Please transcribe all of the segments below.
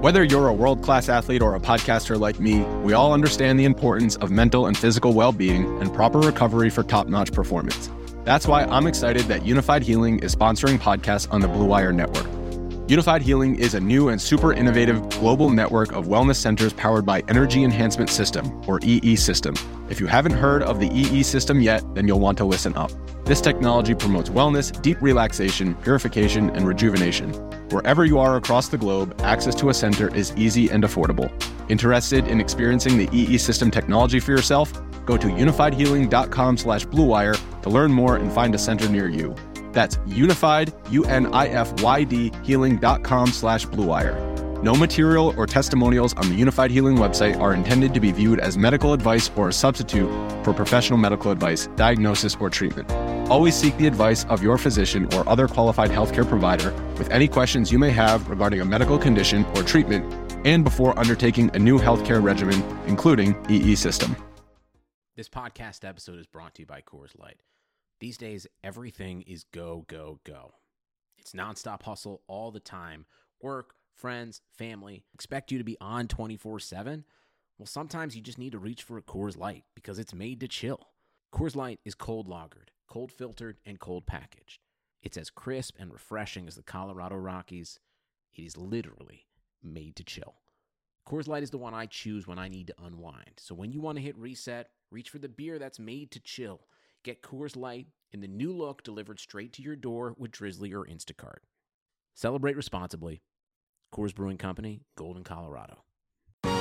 Whether you're a world-class athlete or a podcaster like me, we all understand the importance of mental and physical well-being and proper recovery for top-notch performance. That's why I'm excited that Unified Healing is sponsoring podcasts on the Blue Wire Network. Unified Healing is a new and super innovative global network of wellness centers powered by Energy Enhancement System, or EE System. If you haven't heard of the EE System yet, then you'll want to listen up. This technology promotes wellness, deep relaxation, purification, and rejuvenation. Wherever you are across the globe, access to a center is easy and affordable. Interested in experiencing the EE System technology for yourself? Go to unifiedhealing.com/bluewire to learn more and find a center near you. That's unified, UNIFYD, healing.com/bluewire. No material or testimonials on the Unified Healing website are intended to be viewed as medical advice or a substitute for professional medical advice, diagnosis, or treatment. Always seek the advice of your physician or other qualified healthcare provider with any questions you may have regarding a medical condition or treatment and before undertaking a new healthcare regimen, including EE System. This podcast episode is brought to you by Coors Light. These days, everything is go, go, go. It's nonstop hustle all the time. Work, friends, family expect you to be on 24/7. Well, sometimes you just need to reach for a Coors Light because it's made to chill. Coors Light is cold lagered, cold filtered, and cold packaged. It's as crisp and refreshing as the Colorado Rockies. It is literally made to chill. Coors Light is the one I choose when I need to unwind. So when you want to hit reset, reach for the beer that's made to chill. Get Coors Light in the new look delivered straight to your door with Drizzly or Instacart. Celebrate responsibly. Coors Brewing Company, Golden, Colorado. The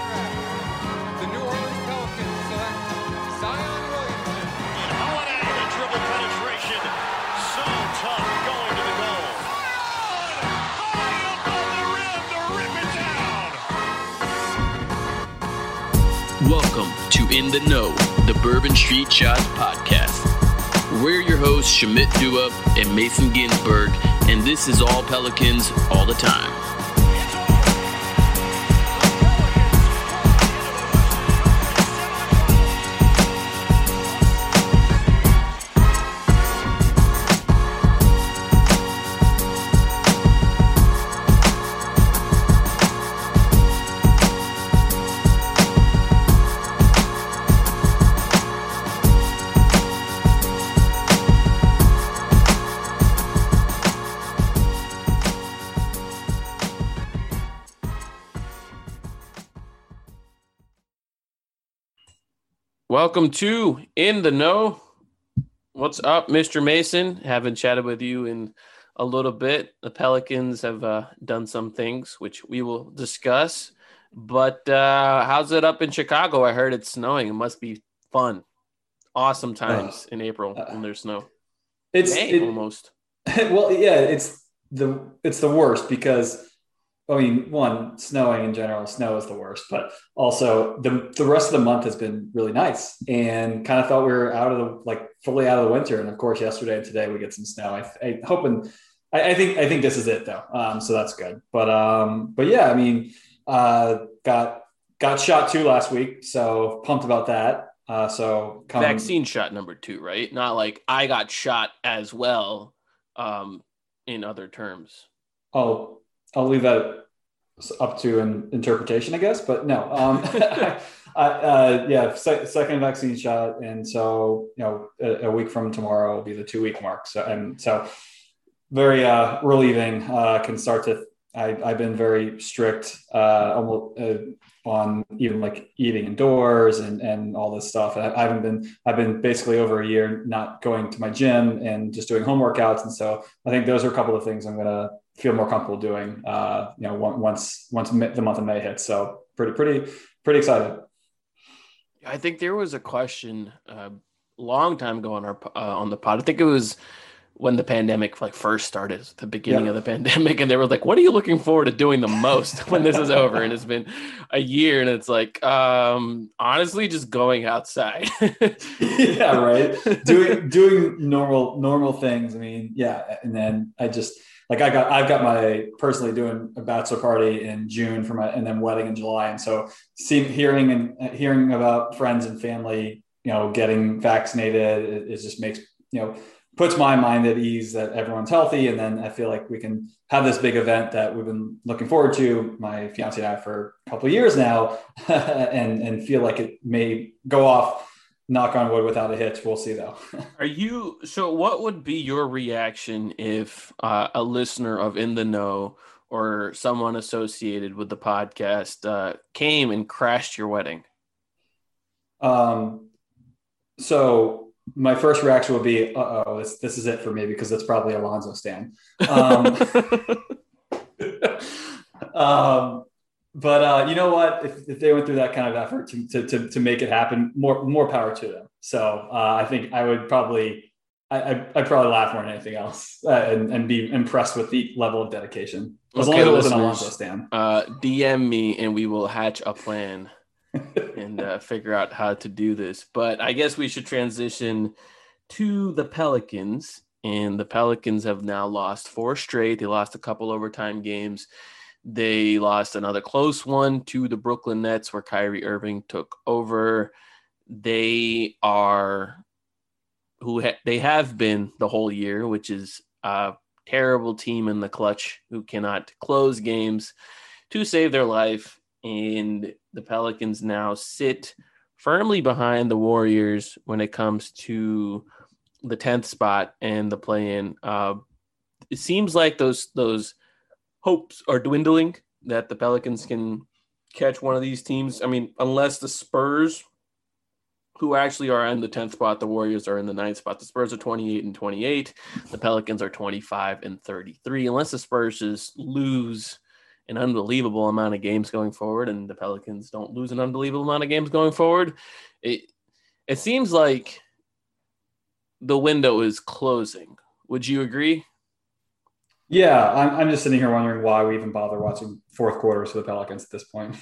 New Orleans Pelicans select Zion Williamson. And Holiday, the dribble penetration. So tough going to the goal. High above the rim to rip it down. Welcome to In the Know, the Bourbon Street Shots podcast. We're your hosts, Shamit Dua and Mason Ginsberg, and this is all Pelicans all the time. Welcome to In the Know. What's up, Mr. Mason? Haven't chatted with you in a little bit. The Pelicans have done some things, which we will discuss. But how's it up in Chicago? I heard it's snowing. It must be fun. Awesome times in April when there's snow. It's almost. Well, yeah, it's the worst because I mean, one, snowing in general, snow is the worst, but also the rest of the month has been really nice and kind of thought we were fully out of the winter. And of course, yesterday and today we get some snow. I think this is it though. So that's good. But yeah, I mean, got shot 2 last week. So pumped about that. Vaccine shot number 2, right? Not like I got shot as well. In other terms. I'll leave that up to an interpretation, I guess, but no. Second vaccine shot. And so, a week from tomorrow will be the 2-week mark. So very relieving, can start to, I've been very strict on even like eating indoors and all this stuff. I've been basically over a year not going to my gym and just doing home workouts. And so I think those are a couple of things I'm going to feel more comfortable doing, once the month of May hits. So pretty excited. I think there was a question a long time ago on the pod. I think it was when the pandemic first started, the beginning of the pandemic, and they were like, "What are you looking forward to doing the most when this is over?" And it's been a year, and it's like, honestly, just going outside. Yeah, right. Doing normal things. I mean, yeah, and then I've got my personally doing a bachelor party in June and then wedding in July, and so hearing about friends and family, getting vaccinated, it just makes puts my mind at ease that everyone's healthy. And then I feel like we can have this big event that we've been looking forward to, my fiance and I, for a couple of years now, and feel like it may go off, knock on wood, without a hitch. We'll see though. So what would be your reaction if a listener of In the Know or someone associated with the podcast came and crashed your wedding? So my first reaction would be, this is it for me, because it's probably Alonso Stan. But you know what? If they went through that kind of effort to make it happen, more power to them. So I think I would probably, I'd probably laugh more than anything else, and be impressed with the level of dedication. As long as it wasn't Alonso Stan. DM me and we will hatch a plan and figure out how to do this. But I guess we should transition to the Pelicans. And the Pelicans have now lost 4 straight. They lost a couple overtime games. They lost another close one to the Brooklyn Nets, where Kyrie Irving took over. They are they have been the whole year, which is a terrible team in the clutch who cannot close games to save their life. And the Pelicans now sit firmly behind the Warriors when it comes to the 10th spot and the play-in. It seems like those hopes are dwindling that the Pelicans can catch one of these teams. I mean, unless the Spurs, who actually are in the 10th spot, the Warriors are in the 9th spot. The Spurs are 28-28. The Pelicans are 25-33. Unless the Spurs just lose an unbelievable amount of games going forward, and the Pelicans don't lose an unbelievable amount of games going forward, it seems like the window is closing. Would you agree? Yeah, I'm just sitting here wondering why we even bother watching fourth quarters for the Pelicans at this point.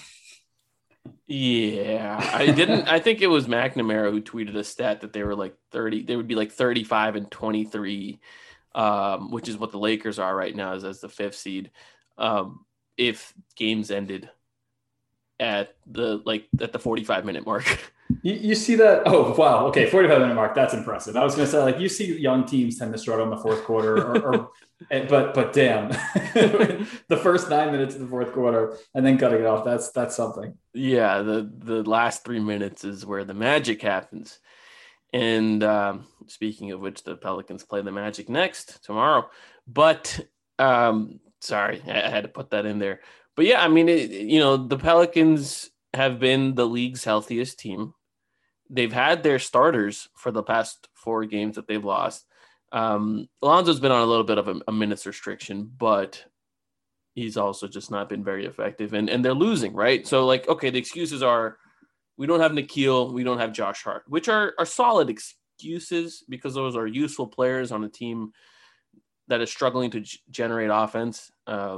Yeah, I think it was McNamara who tweeted a stat that they were like 30. They would be like 35-23, which is what the Lakers are right now as the 5th seed. If games ended at the 45-minute mark. You see that? Oh, wow. Okay, 45-minute mark. That's impressive. I was going to say, you see young teams tend to struggle in the fourth quarter, but damn, the first 9 minutes of the fourth quarter and then cutting it off, that's something. Yeah, the last 3 minutes is where the magic happens. And speaking of which, the Pelicans play the Magic next tomorrow. But sorry, I had to put that in there. But yeah, I mean, the Pelicans have been the league's healthiest team. They've had their starters for the past 4 games that they've lost. Alonzo's been on a little bit of a minutes restriction, but he's also just not been very effective. And they're losing, right? So, the excuses are we don't have Nickeil, we don't have Josh Hart, which are solid excuses because those are useful players on a team that is struggling to generate offense.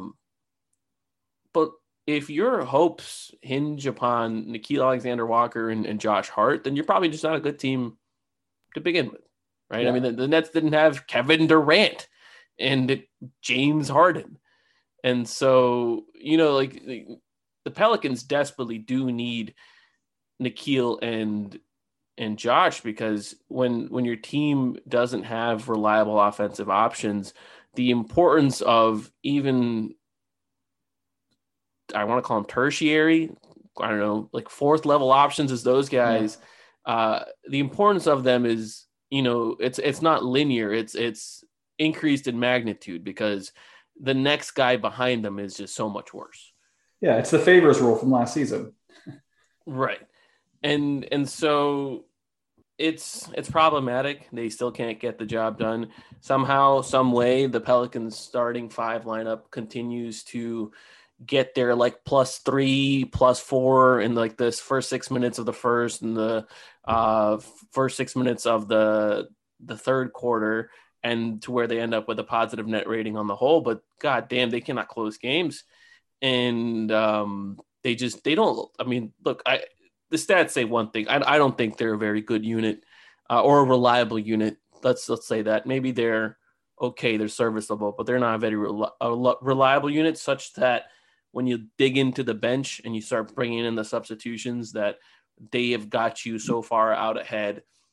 But if your hopes hinge upon Nickeil Alexander-Walker and Josh Hart, then you're probably just not a good team to begin with, right? Yeah. I mean, the Nets didn't have Kevin Durant and James Harden. And so, the Pelicans desperately do need Nickeil and Josh, because when your team doesn't have reliable offensive options, the importance of even, I want to call them tertiary, I don't know, fourth level options as those guys, the importance of them is, it's not linear. It's increased in magnitude because the next guy behind them is just so much worse. Yeah. It's the favors rule from last season. Right. And so it's problematic. They still can't get the job done. Somehow, some way, the Pelicans starting 5 lineup continues to get their +3, +4 in this first 6 minutes of the first and the first 6 minutes of the third quarter, and to where they end up with a positive net rating on the whole. But god damn, they cannot close games. And they don't. I mean, look, the stats say one thing. I don't think they're a very good unit or a reliable unit. Let's say that. Maybe they're okay, they're serviceable, but they're not a very reliable unit, such that when you dig into the bench and you start bringing in the substitutions, that they have got you so far out ahead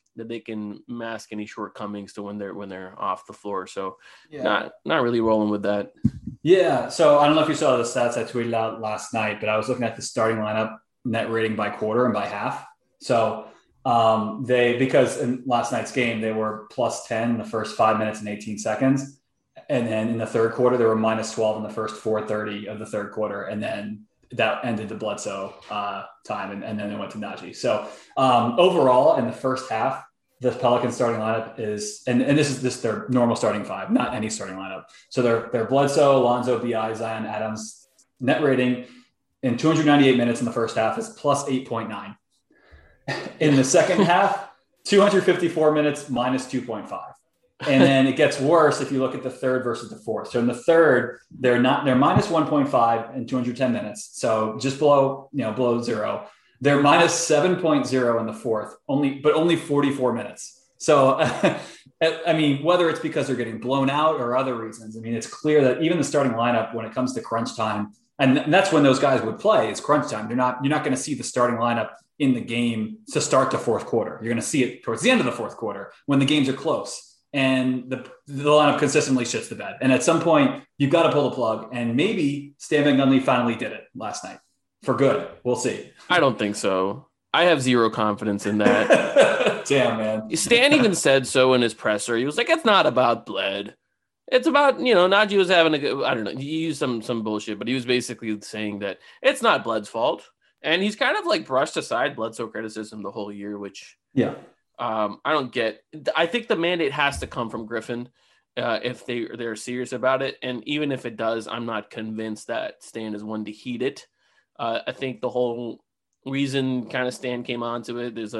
that they can mask any shortcomings to when they're off the floor. So not really rolling with that. Yeah. So I don't know if you saw the stats I tweeted out last night, but I was looking at the starting lineup net rating by quarter and by half. So because in last night's game, they were plus 10 in the first 5 minutes and 18 seconds. And then in the third quarter, they were minus 12 in the first 4:30 of the third quarter. And then that ended the Bledsoe time. And then it went to Najee. So overall, in the first half, the Pelicans starting lineup is, and this is their normal starting five, not any starting lineup. So they're Bledsoe, Lonzo, BI, Zion, Adams. Net rating in 298 minutes in the first half is plus 8.9. In the second half, 254 minutes minus 2.5. And then it gets worse if you look at the third versus the fourth. So in the third, they're minus 1.5 in 210 minutes. So just below zero. They're minus 7.0 in the fourth, only 44 minutes. So, I mean, whether it's because they're getting blown out or other reasons, I mean, it's clear that even the starting lineup, when it comes to crunch time, and that's when those guys would play, is crunch time. You're not going to see the starting lineup in the game to start the fourth quarter. You're going to see it towards the end of the fourth quarter when the games are close. And the lineup consistently shits the bed. And at some point, you've got to pull the plug. And maybe Stan Van Gundy finally did it last night for good. We'll see. I don't think so. I have zero confidence in that. Damn, man. Stan even said so in his presser. He was like, it's not about Bled. It's about, Najee was having a good, I don't know, he used some bullshit, but he was basically saying that it's not Bled's fault. And he's kind of like brushed aside Bledsoe criticism the whole year, which I don't get. I think the mandate has to come from Griffin if they're serious about it. And even if it does, I'm not convinced that Stan is one to heed it. I think the whole reason kind of Stan came onto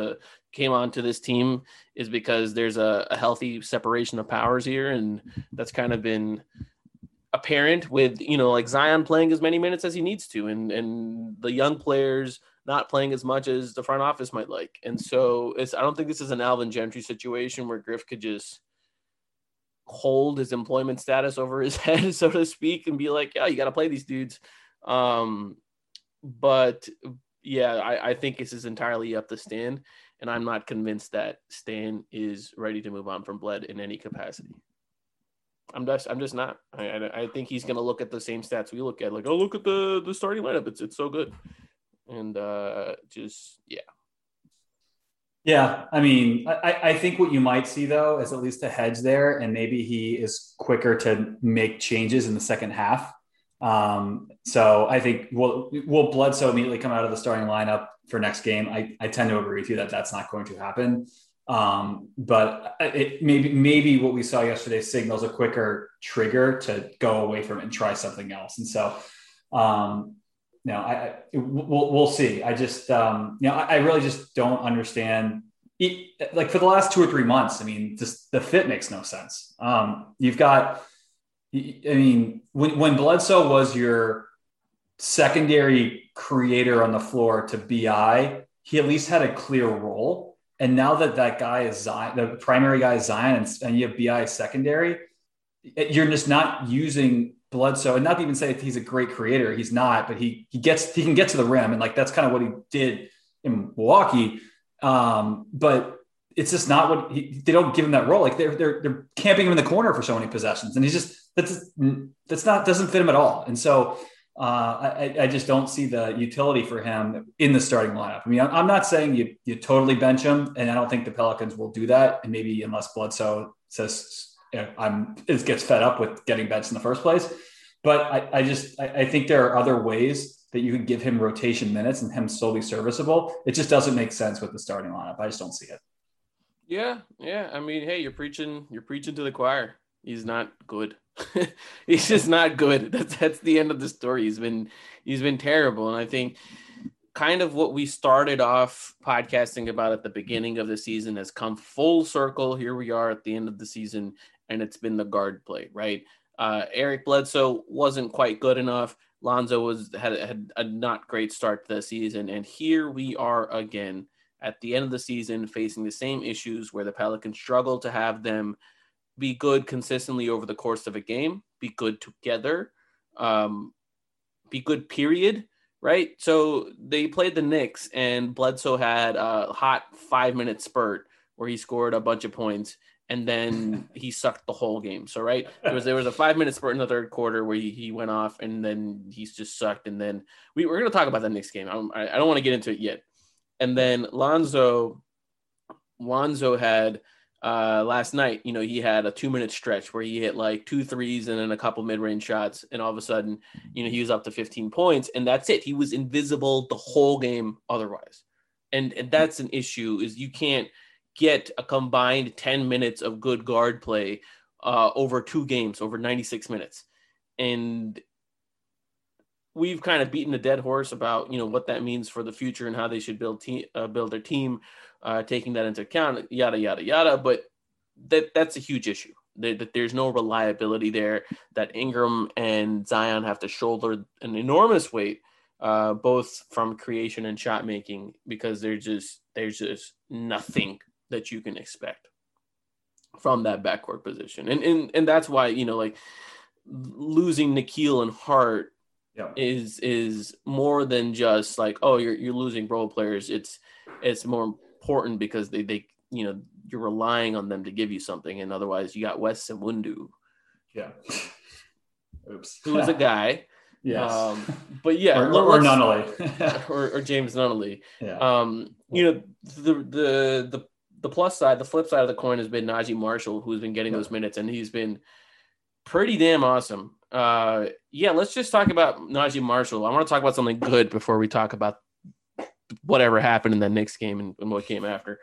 this team is because there's a healthy separation of powers here. And that's kind of been apparent with, like Zion playing as many minutes as he needs to, and the young players not playing as much as the front office might like. And so I don't think this is an Alvin Gentry situation where Griff could just hold his employment status over his head, so to speak, and be like, yeah, you got to play these dudes. But yeah, I think this is entirely up to Stan, and I'm not convinced that Stan is ready to move on from Bled in any capacity. I'm just not. I think he's going to look at the same stats we look at, like, oh, look at the starting lineup. It's so good. And Yeah. I mean, I think what you might see, though, is at least a hedge there, and maybe he is quicker to make changes in the second half. So I think will Bledsoe immediately come out of the starting lineup for next game? I tend to agree with you that that's not going to happen. But it maybe what we saw yesterday signals a quicker trigger to go away from it and try something else. And so, we'll see. I just, I really just don't understand it. Like for the last 2 or 3 months, I mean, just the fit makes no sense. You've got, when Bledsoe was your secondary creator on the floor to BI, he at least had a clear role. And now that guy is Zion, the primary guy is Zion, and you have BI secondary, you're just not using Bledsoe. And not to even say that he's a great creator, he's not, but he can get to the rim, and like that's kind of what he did in Milwaukee. But it's just not what they don't give him that role. Like they're camping him in the corner for so many possessions, and he's just doesn't fit him at all. And so I just don't see the utility for him in the starting lineup. I mean, I'm not saying you totally bench him, and I don't think the Pelicans will do that. And maybe unless Bledsoe says gets fed up with getting benched in the first place. But I think there are other ways that you could give him rotation minutes and him still be serviceable. It just doesn't make sense with the starting lineup. I just don't see it. Yeah. I mean, hey, you're preaching to the choir. He's not good. He's just not good. That's the end of the story. He's been terrible. And I think kind of what we started off podcasting about at the beginning of the season has come full circle. Here we are at the end of the season, and it's been the guard play, right? Eric Bledsoe wasn't quite good enough. Lonzo had a not great start to the season. And here we are again at the end of the season facing the same issues where the Pelicans struggle to have them be good consistently over the course of a game, be good together, be good, period, right? So they played the Knicks, and Bledsoe had a hot 5-minute spurt where he scored a bunch of points and then he sucked the whole game. So, right, there was a 5-minute spurt in the third quarter where he went off and then he's just sucked. And then we're going to talk about that next game. I don't want to get into it yet. And then Lonzo had last night, he had a 2-minute stretch where he hit like 2 threes and then a couple mid-range shots. And all of a sudden, he was up to 15 points and that's it. He was invisible the whole game otherwise. And that's an issue, is you can't get a combined 10 minutes of good guard play over 2 games, over 96 minutes. And we've kind of beaten a dead horse about, what that means for the future and how they should build their team, taking that into account, yada, yada, yada. But that's a huge issue. That there's no reliability there, that Ingram and Zion have to shoulder an enormous weight, both from creation and shot making, because there's just nothing that you can expect from that backcourt position. And that's why, like losing Nickeil and Hart is more than just like, oh, you're losing role players. It's more important because they you're relying on them to give you something. And otherwise you got Wes Iwundu. Yeah. Oops. Who is a guy. Yes. But yeah, or Nunnally. or James Nunnally. Yeah. The plus side, the flip side of the coin has been Najee Marshall, who's been getting those minutes, and he's been pretty damn awesome. Let's just talk about Najee Marshall. I want to talk about something good before we talk about whatever happened in that Knicks game and what came after.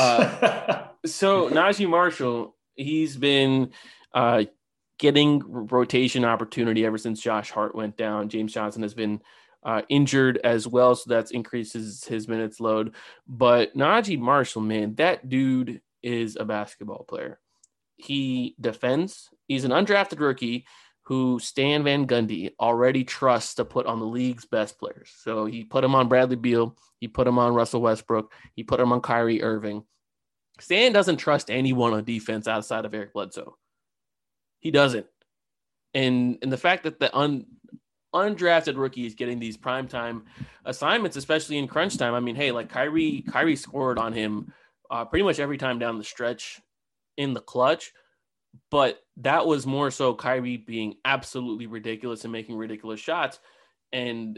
So Najee Marshall, he's been getting rotation opportunity ever since Josh Hart went down. James Johnson has been injured as well, so that increases his minutes load. But Najee Marshall, man, that dude is a basketball player. He defends. He's an undrafted rookie who Stan Van Gundy already trusts to put on the league's best players. So he put him on Bradley Beal. He put him on Russell Westbrook. He put him on Kyrie Irving. Stan doesn't trust anyone on defense outside of Eric Bledsoe. He doesn't. And the fact that the undrafted rookie is getting these primetime assignments, especially in crunch time. I mean, hey, like Kyrie scored on him pretty much every time down the stretch in the clutch, but that was more so Kyrie being absolutely ridiculous and making ridiculous shots. And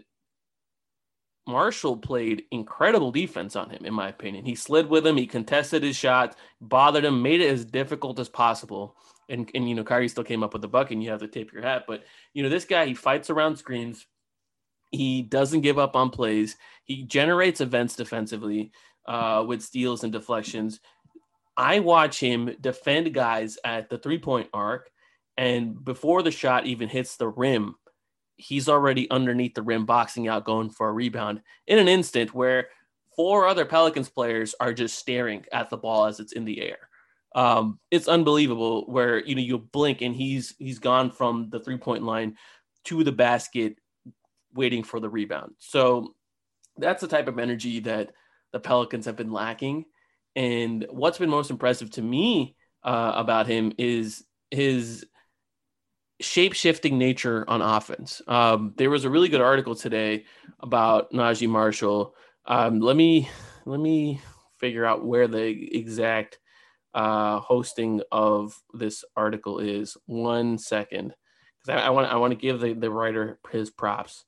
Marshall played incredible defense on him, in my opinion. He slid with him. He contested his shot, bothered him, made it as difficult as possible. And Kyrie still came up with the bucket, and you have to tip your hat. But, this guy, he fights around screens. He doesn't give up on plays. He generates events defensively with steals and deflections. I watch him defend guys at the three-point arc, and before the shot even hits the rim, he's already underneath the rim, boxing out, going for a rebound in an instant where 4 other Pelicans players are just staring at the ball as it's in the air. It's unbelievable where, you blink and he's gone from the 3-point line to the basket waiting for the rebound. So that's the type of energy that the Pelicans have been lacking. And what's been most impressive to me about him is his shape-shifting nature on offense. There was a really good article today about Najee Marshall. Let me figure out where the exact hosting of this article is. 1 second, because I want to give the writer his props.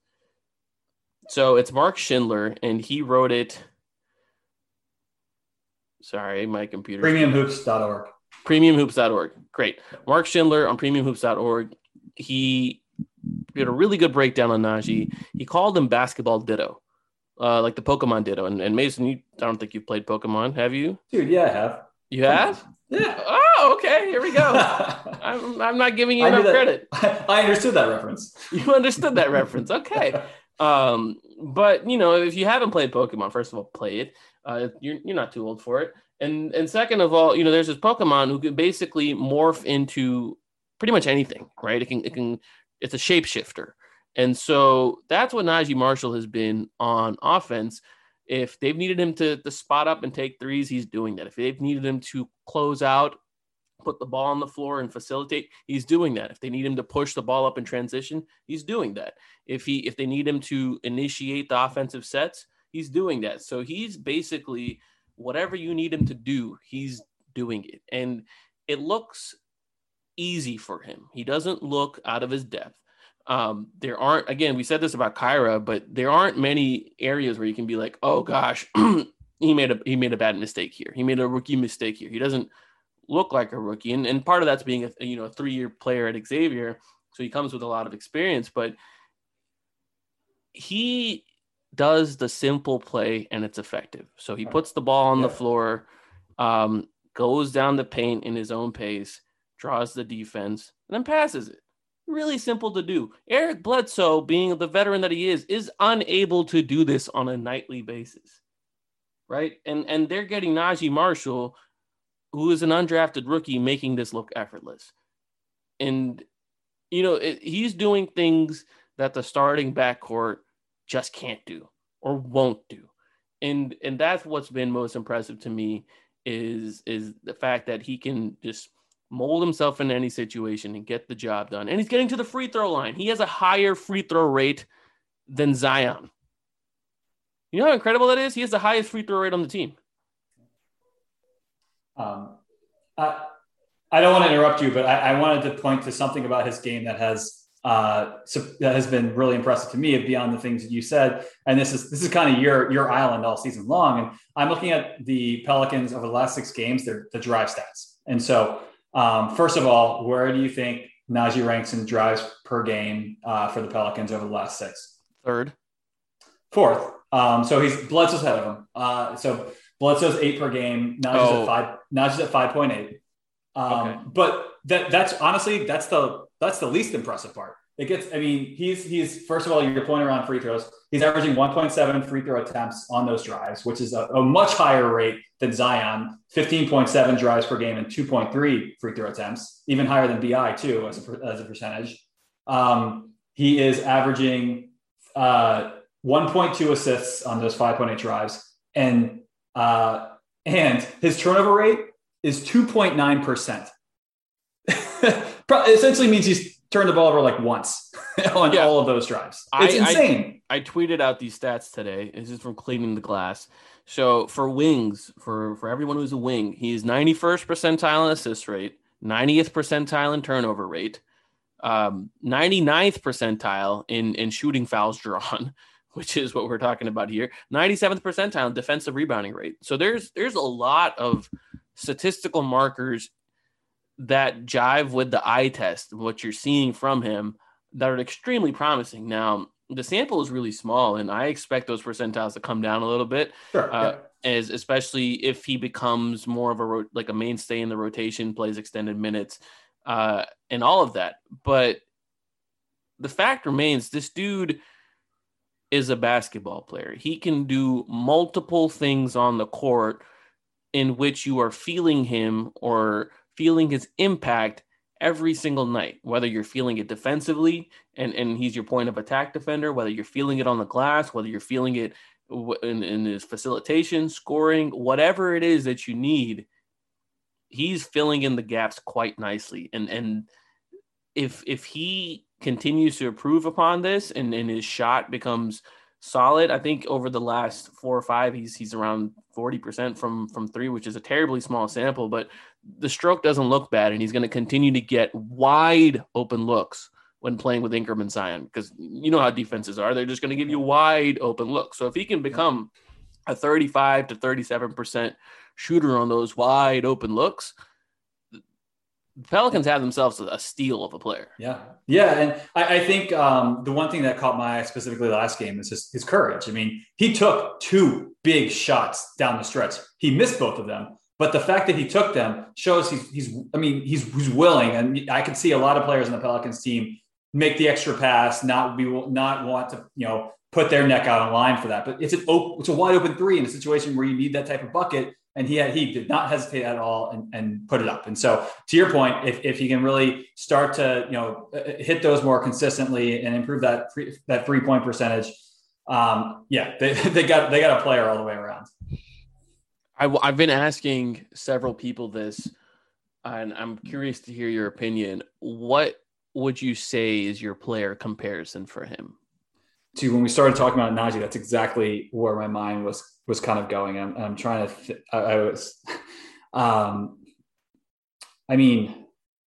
So it's Mark Schindler, and he wrote it. Sorry, my computer. Premiumhoops.org. Premiumhoops.org. Great. Mark Schindler on premiumhoops.org. He did a really good breakdown on Najee. He called him basketball ditto, like the Pokemon ditto. And Mason, I don't think you've played Pokemon, have you? Dude, yeah, I have. You have? Yeah. Oh, okay. Here we go. I'm not giving you enough credit. I understood that reference. You understood that reference. Okay. But if you haven't played Pokemon, first of all, play it. You're not too old for it. And second of all, there's this Pokemon who can basically morph into pretty much anything, right? It's a shapeshifter. And so that's what Najee Marshall has been on offense. If they've needed him to spot up and take threes, he's doing that. If they've needed him to close out, put the ball on the floor and facilitate, he's doing that. If they need him to push the ball up in transition, he's doing that. If they need him to initiate the offensive sets, he's doing that. So he's basically whatever you need him to do, he's doing it. And it looks easy for him. He doesn't look out of his depth. There aren't, again, we said this about Kyra, but there aren't many areas where you can be like, oh gosh, he made a bad mistake here. He made a rookie mistake here. He doesn't look like a rookie. And part of that's being a 3-year player at Xavier. So he comes with a lot of experience, but he does the simple play and it's effective. So he puts the ball on the floor, goes down the paint in his own pace, draws the defense, and then passes it. Really simple to do. Eric Bledsoe, being the veteran that he is unable to do this on a nightly basis, right? And they're getting Najee Marshall, who is an undrafted rookie, making this look effortless. And, he's doing things that the starting backcourt just can't do or won't do. And that's what's been most impressive to me is the fact that he can just mold himself in any situation and get the job done. And he's getting to the free throw line. He has a higher free throw rate than Zion. You know how incredible that is? He has the highest free throw rate on the team. I don't want to interrupt you, but I wanted to point to something about his game that has been really impressive to me beyond the things that you said. And this is kind of your island all season long. And I'm looking at the Pelicans over the last 6 games, the drive stats. And so first of all, where do you think Najee ranks in drives per game for the Pelicans over the last 6? Third. Fourth. So Bledsoe's ahead of him. So Bledsoe's 8 per game. Najee's at 5.8. Okay. But that's honestly, that's the least impressive part. He's first of all, your point around free throws, he's averaging 1.7 free throw attempts on those drives, which is a much higher rate than Zion, 15.7 drives per game and 2.3 free throw attempts, even higher than BI too, as a percentage. He is averaging 1.2 assists on those 5.8 drives. And his turnover rate is 2.9%. Essentially means he's turned the ball over like once on all of those drives. It's insane. I tweeted out these stats today. This is from Cleaning the Glass. So for wings, for everyone who's a wing, he's 91st percentile in assist rate, 90th percentile in turnover rate, 99th percentile in shooting fouls drawn, which is what we're talking about here, 97th percentile in defensive rebounding rate. So there's a lot of statistical markers that jive with the eye test, what you're seeing from him, that are extremely promising. Now, the sample is really small, and I expect those percentiles to come down a little bit, as especially if he becomes more of a mainstay in the rotation, plays extended minutes, and all of that. But the fact remains, this dude is a basketball player. He can do multiple things on the court in which you are feeling him or feeling his impact every single night, whether you're feeling it defensively and he's your point of attack defender, whether you're feeling it on the glass, whether you're feeling it in his facilitation, scoring, whatever it is that you need, he's filling in the gaps quite nicely. And if he continues to improve upon this and his shot becomes solid, I think over the last 4 or 5, he's around 40% from 3, which is a terribly small sample, but the stroke doesn't look bad, and he's going to continue to get wide open looks when playing with Ingram and Zion, because you know how defenses are. They're just going to give you wide open looks. So if he can become a 35 to 37% shooter on those wide open looks, the Pelicans have themselves a steal of a player. Yeah. And I think the one thing that caught my eye specifically last game is his courage. I mean, he took 2 big shots down the stretch. He missed both of them, but the fact that he took them shows he's willing. And I could see a lot of players on the Pelicans team make the extra pass, not want to, put their neck out on line for that. But it's a wide open 3 in a situation where you need that type of bucket. And he did not hesitate at all and put it up. And so to your point, if he can really start to, hit those more consistently and improve that 3-point percentage, they got a player all the way around. I've been asking several people this, and I'm curious to hear your opinion. What would you say is your player comparison for him? to when we started talking about Najee, that's exactly where my mind was kind of going. I'm trying to. I was. I mean,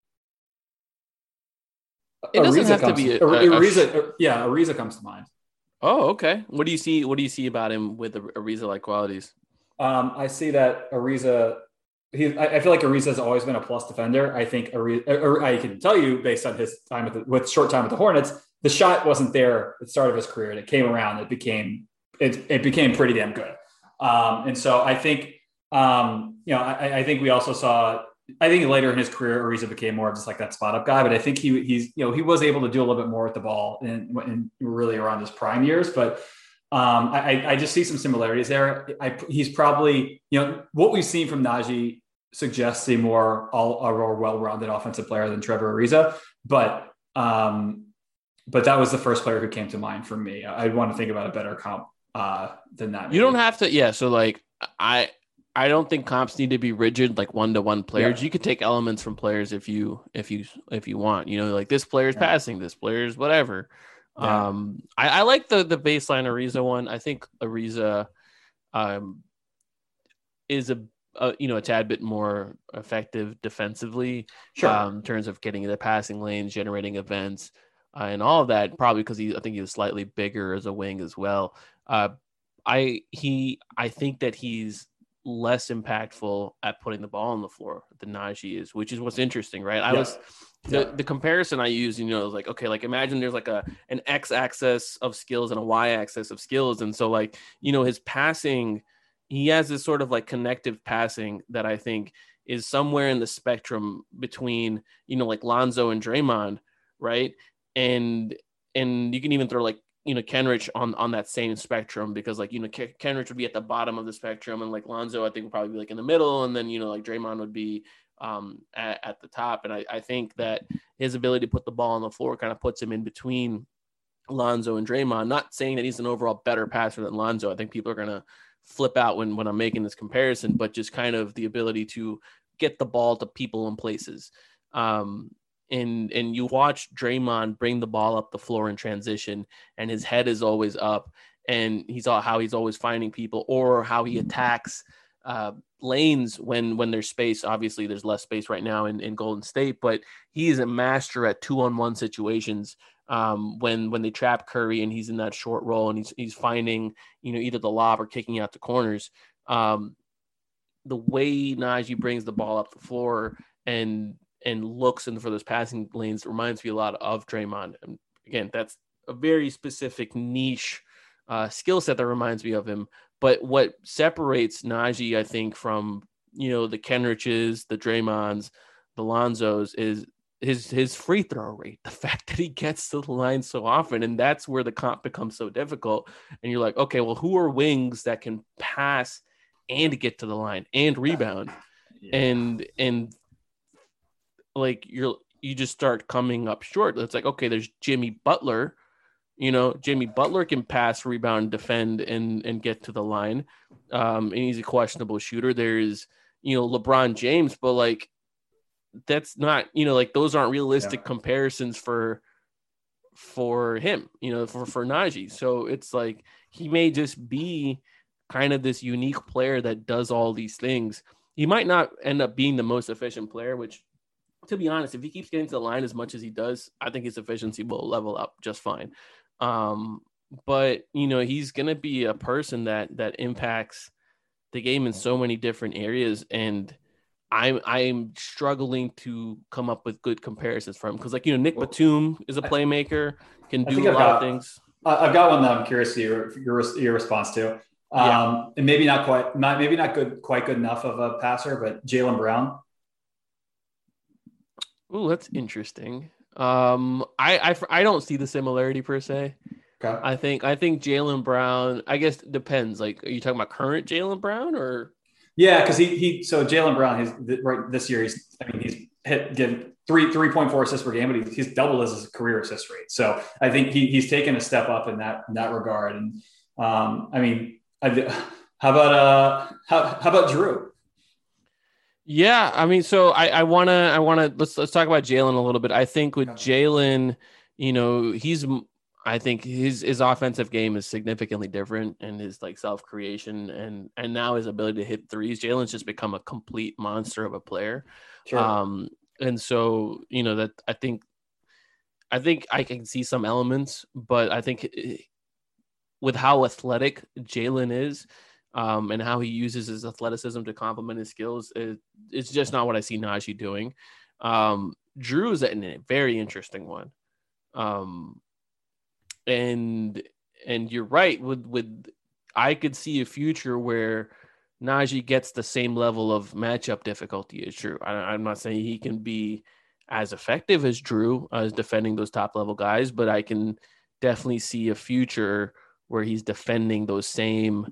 it doesn't have to be Ariza comes to mind. Oh, okay. What do you see? What do you see about him with Ariza-like qualities? I see that Ariza. I feel like Ariza has always been a plus defender. I think Ariza, I can tell you based on his time with short time with the Hornets, the shot wasn't there at the start of his career, and it came around. It became pretty damn good. And so I think, I think we also saw. I think later in his career, Ariza became more of just like that spot up guy. But I think he was able to do a little bit more with the ball in really around his prime years. But I just see some similarities there. He's probably, what we've seen from Najee suggests a more well-rounded offensive player than Trevor Ariza. But that was the first player who came to mind for me. I'd want to think about a better comp than that. Maybe. You don't have to. Yeah. So like I don't think comps need to be rigid, like one-to-one players. Yeah. You could take elements from players if you want, like this player's passing, this player's whatever. Yeah. I like the baseline Ariza one. I think Ariza is a tad bit more effective defensively, sure. In terms of getting the passing lanes, generating events, and all of that. Probably because I think he's slightly bigger as a wing as well. I think that he's less impactful at putting the ball on the floor than Najee is, which is what's interesting, right? The comparison I use, is like, okay, like imagine there's like an x-axis of skills and a y-axis of skills. And so like, his passing, he has this sort of like connective passing that I think is somewhere in the spectrum between, like Lonzo and Draymond, right? And you can even throw like, Kenrich on that same spectrum, because like, Kenrich would be at the bottom of the spectrum, and like Lonzo, I think would probably be like in the middle. And then, like Draymond would be at the top. And I think that his ability to put the ball on the floor kind of puts him in between Lonzo and Draymond. Not saying that he's an overall better passer than Lonzo. I think people are going to flip out when I'm making this comparison, but just kind of the ability to get the ball to people and places. And you watch Draymond bring the ball up the floor in transition, and his head is always up, and he's always finding people, or how he attacks lanes when there's space. Obviously there's less space right now in Golden State, but he is a master at 2-on-1 situations. When they trap Curry and he's in that short roll and he's finding, either the lob or kicking out the corners. The way Najee brings the ball up the floor and looks for those passing lanes reminds me a lot of Draymond. And again, that's a very specific niche skill set that reminds me of him. But what separates Najee, I think, from, the Kenriches, the Draymonds, the Lonzos is his free throw rate, the fact that he gets to the line so often. And that's where the comp becomes so difficult. And you're like, okay, well, who are wings that can pass and get to the line and rebound? Yeah. And like you just start coming up short. It's like, okay, there's Jimmy Butler. Jimmy Butler can pass, rebound, defend, and get to the line. And he's a questionable shooter. There's, LeBron James, but like, that's not, like those aren't realistic comparisons for him, for Najee. So it's like, he may just be kind of this unique player that does all these things. He might not end up being the most efficient player, which, to be honest, if he keeps getting to the line as much as he does, I think his efficiency will level up just fine. But he's going to be a person that impacts the game in so many different areas. And I'm struggling to come up with good comparisons for him. Cause like, Nick Batum is a playmaker, can do a lot of things. I've got one that I'm curious to your response to. And maybe not quite good enough of a passer, but Jaylen Brown. Ooh, that's interesting. I don't see the similarity per se. Okay. I think Jaylen Brown, I guess it depends. Like, are you talking about current Jaylen Brown or? Yeah, because so Jaylen Brown, right this year, he's given 3.4 assists per game, but he's doubled his career assist rate. So I think he's taken a step up in that regard. And how about Drew? Yeah, I mean, so I wanna let's talk about Jaylen a little bit. I think with Jaylen, I think his offensive game is significantly different, and his like self creation and now his ability to hit threes. Jalen's just become a complete monster of a player. Sure. And so, that I think I can see some elements, but I think with how athletic Jalen is, and how he uses his athleticism to complement his skills, it's just not what I see Najee doing. Drew is a very interesting one. And you're right with I could see a future where Najee gets the same level of matchup difficulty as Drew. I'm not saying he can be as effective as Drew as defending those top level guys, but I can definitely see a future where he's defending those same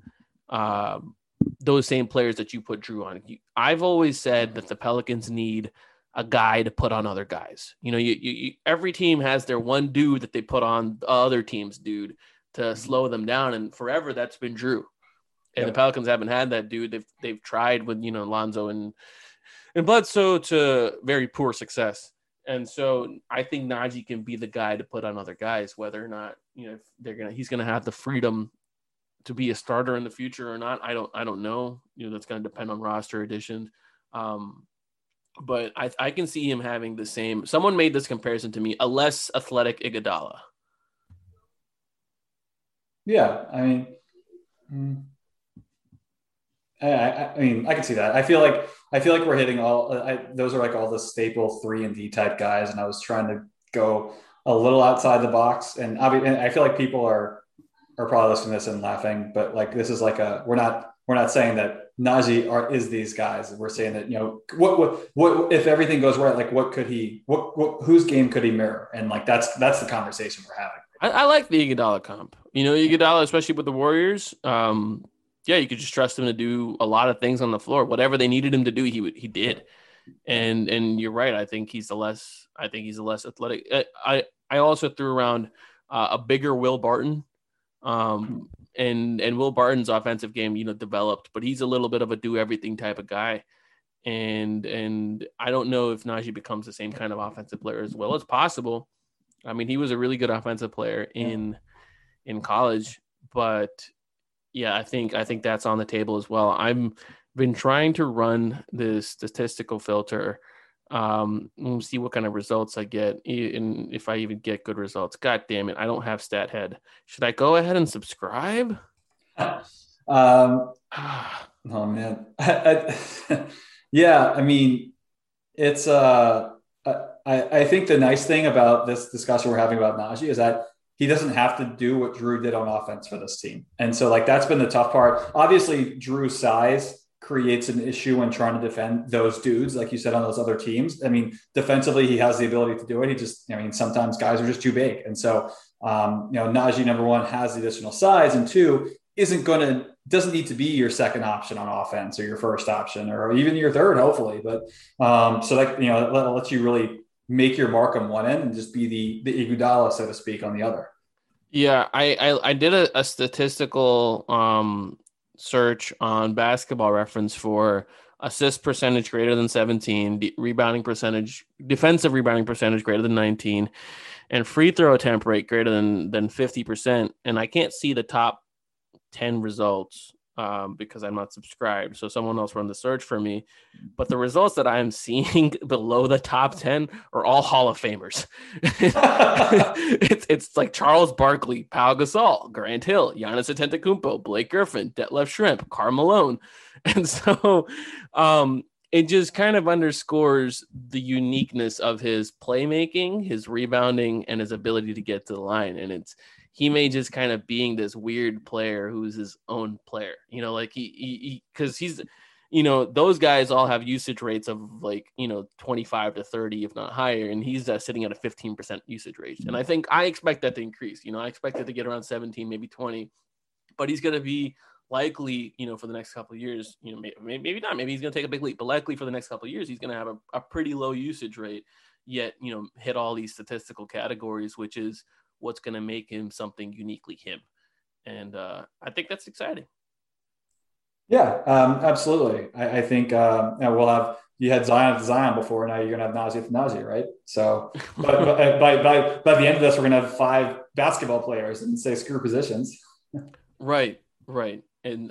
players that you put Drew on. I've always said that the Pelicans need a guy to put on other guys. You every team has their one dude that they put on the other team's dude to slow them down, and forever that's been Drew. And the Pelicans haven't had that dude. They've tried with Lonzo and Bledsoe to very poor success. And so I think Najee can be the guy to put on other guys, whether or not if he's gonna have the freedom to be a starter in the future or not. I don't know. That's gonna depend on roster additions. But I can see him having the same. Someone made this comparison to me: a less athletic Iguodala. Yeah, I mean, I mean, I can see that. I feel like we're hitting all. Those are like all the staple 3-and-D type guys, and I was trying to go a little outside the box. And I feel like people are probably listening to this and laughing, but like this is like we're not saying that Najee is these guys. We're saying that what if everything goes right? Like whose game could he mirror? And like that's the conversation we're having. I like the Iguodala comp. Iguodala, especially with the Warriors. You could just trust him to do a lot of things on the floor. Whatever they needed him to do, he did. And you're right. I think he's the less athletic. I also threw around a bigger Will Barton. And Will Barton's offensive game, developed, but he's a little bit of a do everything type of guy. And I don't know if Najee becomes the same kind of offensive player as well. It's possible. I mean, he was a really good offensive player in college, but yeah, I think that's on the table as well. I've been trying to run this statistical filter. We'll see what kind of results I get, and if I even get good results. God damn it, I don't have StatHead. Should I go ahead and subscribe? Oh man, yeah. I mean, it's I think the nice thing about this discussion we're having about Najee is that he doesn't have to do what Drew did on offense for this team, and so like that's been the tough part. Obviously, Drew's size creates an issue when trying to defend those dudes, like you said, on those other teams. I mean, defensively, he has the ability to do it. Sometimes guys are just too big. And so, Najee, number one, has the additional size, and two, doesn't need to be your second option on offense or your first option or even your third, hopefully. But lets you really make your mark on one end and just be the Iguodala, so to speak, on the other. Yeah, I did a statistical search on Basketball Reference for assist percentage greater than 17, defensive rebounding percentage greater than 19, and free throw attempt rate greater than 50%. And I can't see the top 10 results because I'm not subscribed. So someone else run the search for me. But the results that I am seeing below the top 10 are all Hall of Famers. it's like Charles Barkley, Pau Gasol, Grant Hill, Giannis Antetokounmpo, Blake Griffin, Detlef Schrempf, Karl Malone. And so it just kind of underscores the uniqueness of his playmaking, his rebounding, and his ability to get to the line. And he may just kind of being this weird player who's his own player, like because he's, those guys all have usage rates of 25 to 30, if not higher. And he's sitting at a 15% usage rate. And I expect that to increase. I expect it to get around 17, maybe 20, but he's going to be likely, for the next couple of years, maybe not, maybe he's going to take a big leap, but likely for the next couple of years, he's going to have a pretty low usage rate, yet, hit all these statistical categories, which is what's going to make him something uniquely him. And I think that's exciting. Yeah, absolutely. I think you had Zion to Zion before. Now you're going to have Najee to Najee, right? So but by the end of this, we're going to have 5 basketball players and say screw positions. Right. And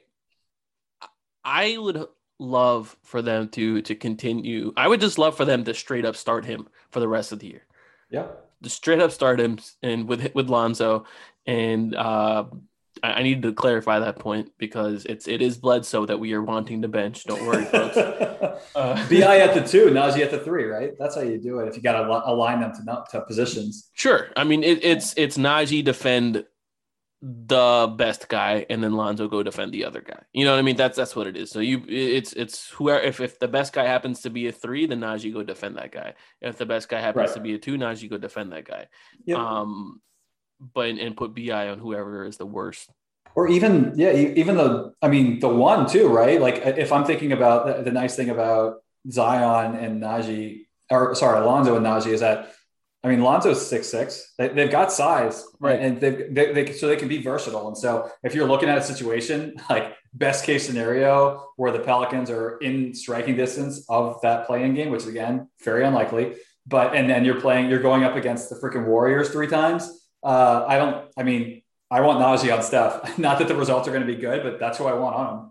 I would love for them to continue. I would just love for them to straight up start him for the rest of the year. Yeah. Just straight up start him and with Lonzo. And I need to clarify that point because it is Bledsoe that we are wanting to bench. Don't worry, folks. BI at the 2, Najee at the 3, right? That's how you do it if you got to align them to positions. Sure. I mean, it's Najee defend the best guy and then Lonzo go defend the other guy. You know what I mean? That's what it is. So it's whoever, if the best guy happens to be a 3, then Najee go defend that guy. If the best guy happens to be a 2, Najee go defend that guy. Yep. But and put BI on whoever is the worst. Or even the 1 too, right? Like if I'm thinking about the nice thing about Zion and Najee, Lonzo and Najee is that, I mean, Lonzo's 6'6". They've got size, right? And they can be versatile. And so if you're looking at a situation like best case scenario where the Pelicans are in striking distance of that play-in game, which is again very unlikely, and then you're going up against the freaking Warriors 3 times. I want Najee on Steph. Not that the results are going to be good, but that's who I want on him.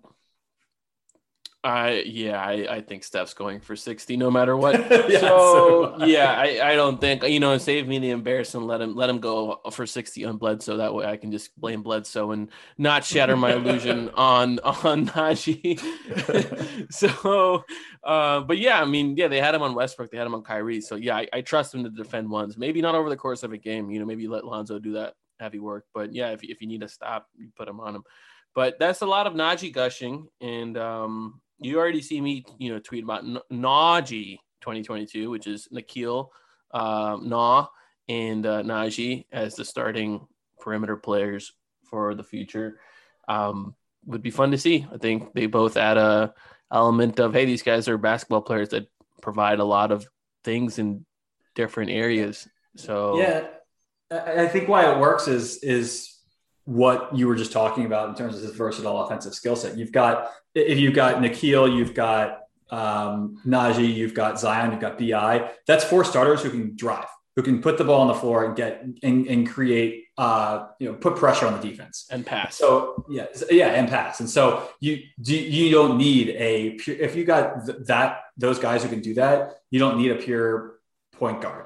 I think Steph's going for 60 no matter what. I don't think, save me the embarrassment. Let him go for 60 on Bledsoe. That way I can just blame Bledsoe and not shatter my illusion on Najee. They had him on Westbrook. They had him on Kyrie. So I trust him to defend ones. Maybe not over the course of a game. Maybe let Lonzo do that heavy work. But if you need to stop, you put him on him. But that's a lot of Najee gushing, and you already see me, tweet about Najee 2022, which is Nickeil, Na, and Najee as the starting perimeter players for the future. Would be fun to see. I think they both add a element of, hey, these guys are basketball players that provide a lot of things in different areas. So I think why it works is what you were just talking about in terms of his versatile offensive skill set. If you've got Nickeil, you've got Najee, you've got Zion, you've got BI. That's 4 starters who can drive, who can put the ball on the floor and get and create, put pressure on the defense and pass. So and pass. And so you don't need if you got those guys who can do that, you don't need a pure point guard.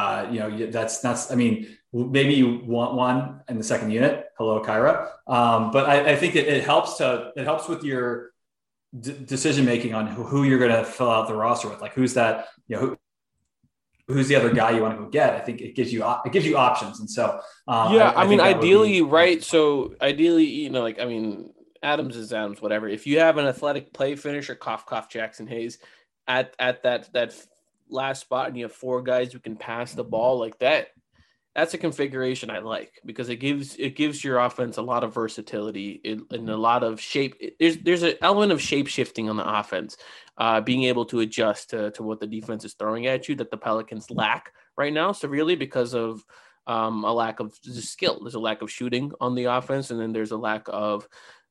Maybe you want one in the second unit. Hello, Kyra. But I think it helps with your decision making on who you're going to fill out the roster with. Like who's that? Who's the other guy you want to go get? I think it gives you options. And so ideally, right? So ideally, Adams is Adams. Whatever. If you have an athletic play finisher, cough Jackson Hayes, at that last spot, and you have 4 guys who can pass the ball like that. That's a configuration I like because it gives your offense a lot of versatility and a lot of shape. There's an element of shape shifting on the offense, being able to adjust to what the defense is throwing at you that the Pelicans lack right now severely because of a lack of skill. There's a lack of shooting on the offense, and then there's a lack of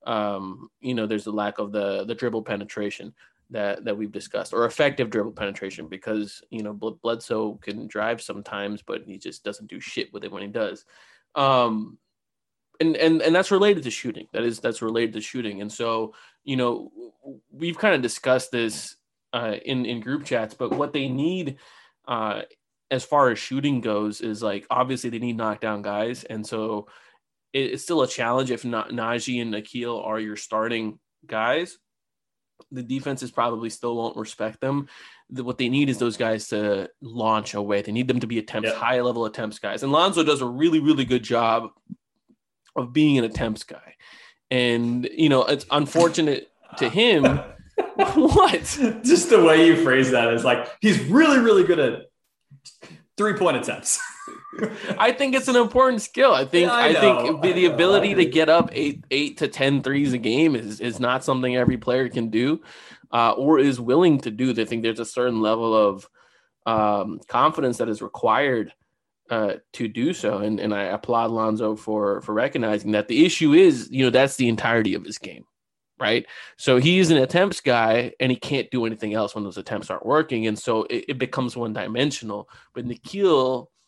the dribble penetration that we've discussed, or effective dribble penetration, because Bledsoe can drive sometimes, but he just doesn't do shit with it when he does. And that's related to shooting. That's related to shooting. And so, we've kind of discussed this in group chats, but what they need as far as shooting goes is, like, obviously they need knockdown guys. And so it's still a challenge if not Najee and Nickeil are your starting guys. The defenses probably still won't respect them. What they need is those guys to launch away. They need them to be high-level attempts guys. And Lonzo does a really, really good job of being an attempts guy. And, it's unfortunate to him. What? Just the way you phrase that is like, he's really, really good at 3-point attempts. I think it's an important skill. I think the ability to get up 8 to 10 threes a game is not something every player can do or is willing to do. I think there's a certain level of confidence that is required to do so. And I applaud Lonzo for recognizing that. The issue is, that's the entirety of his game, right? So he's an attempts guy and he can't do anything else when those attempts aren't working. And so it becomes one-dimensional. But Nickeil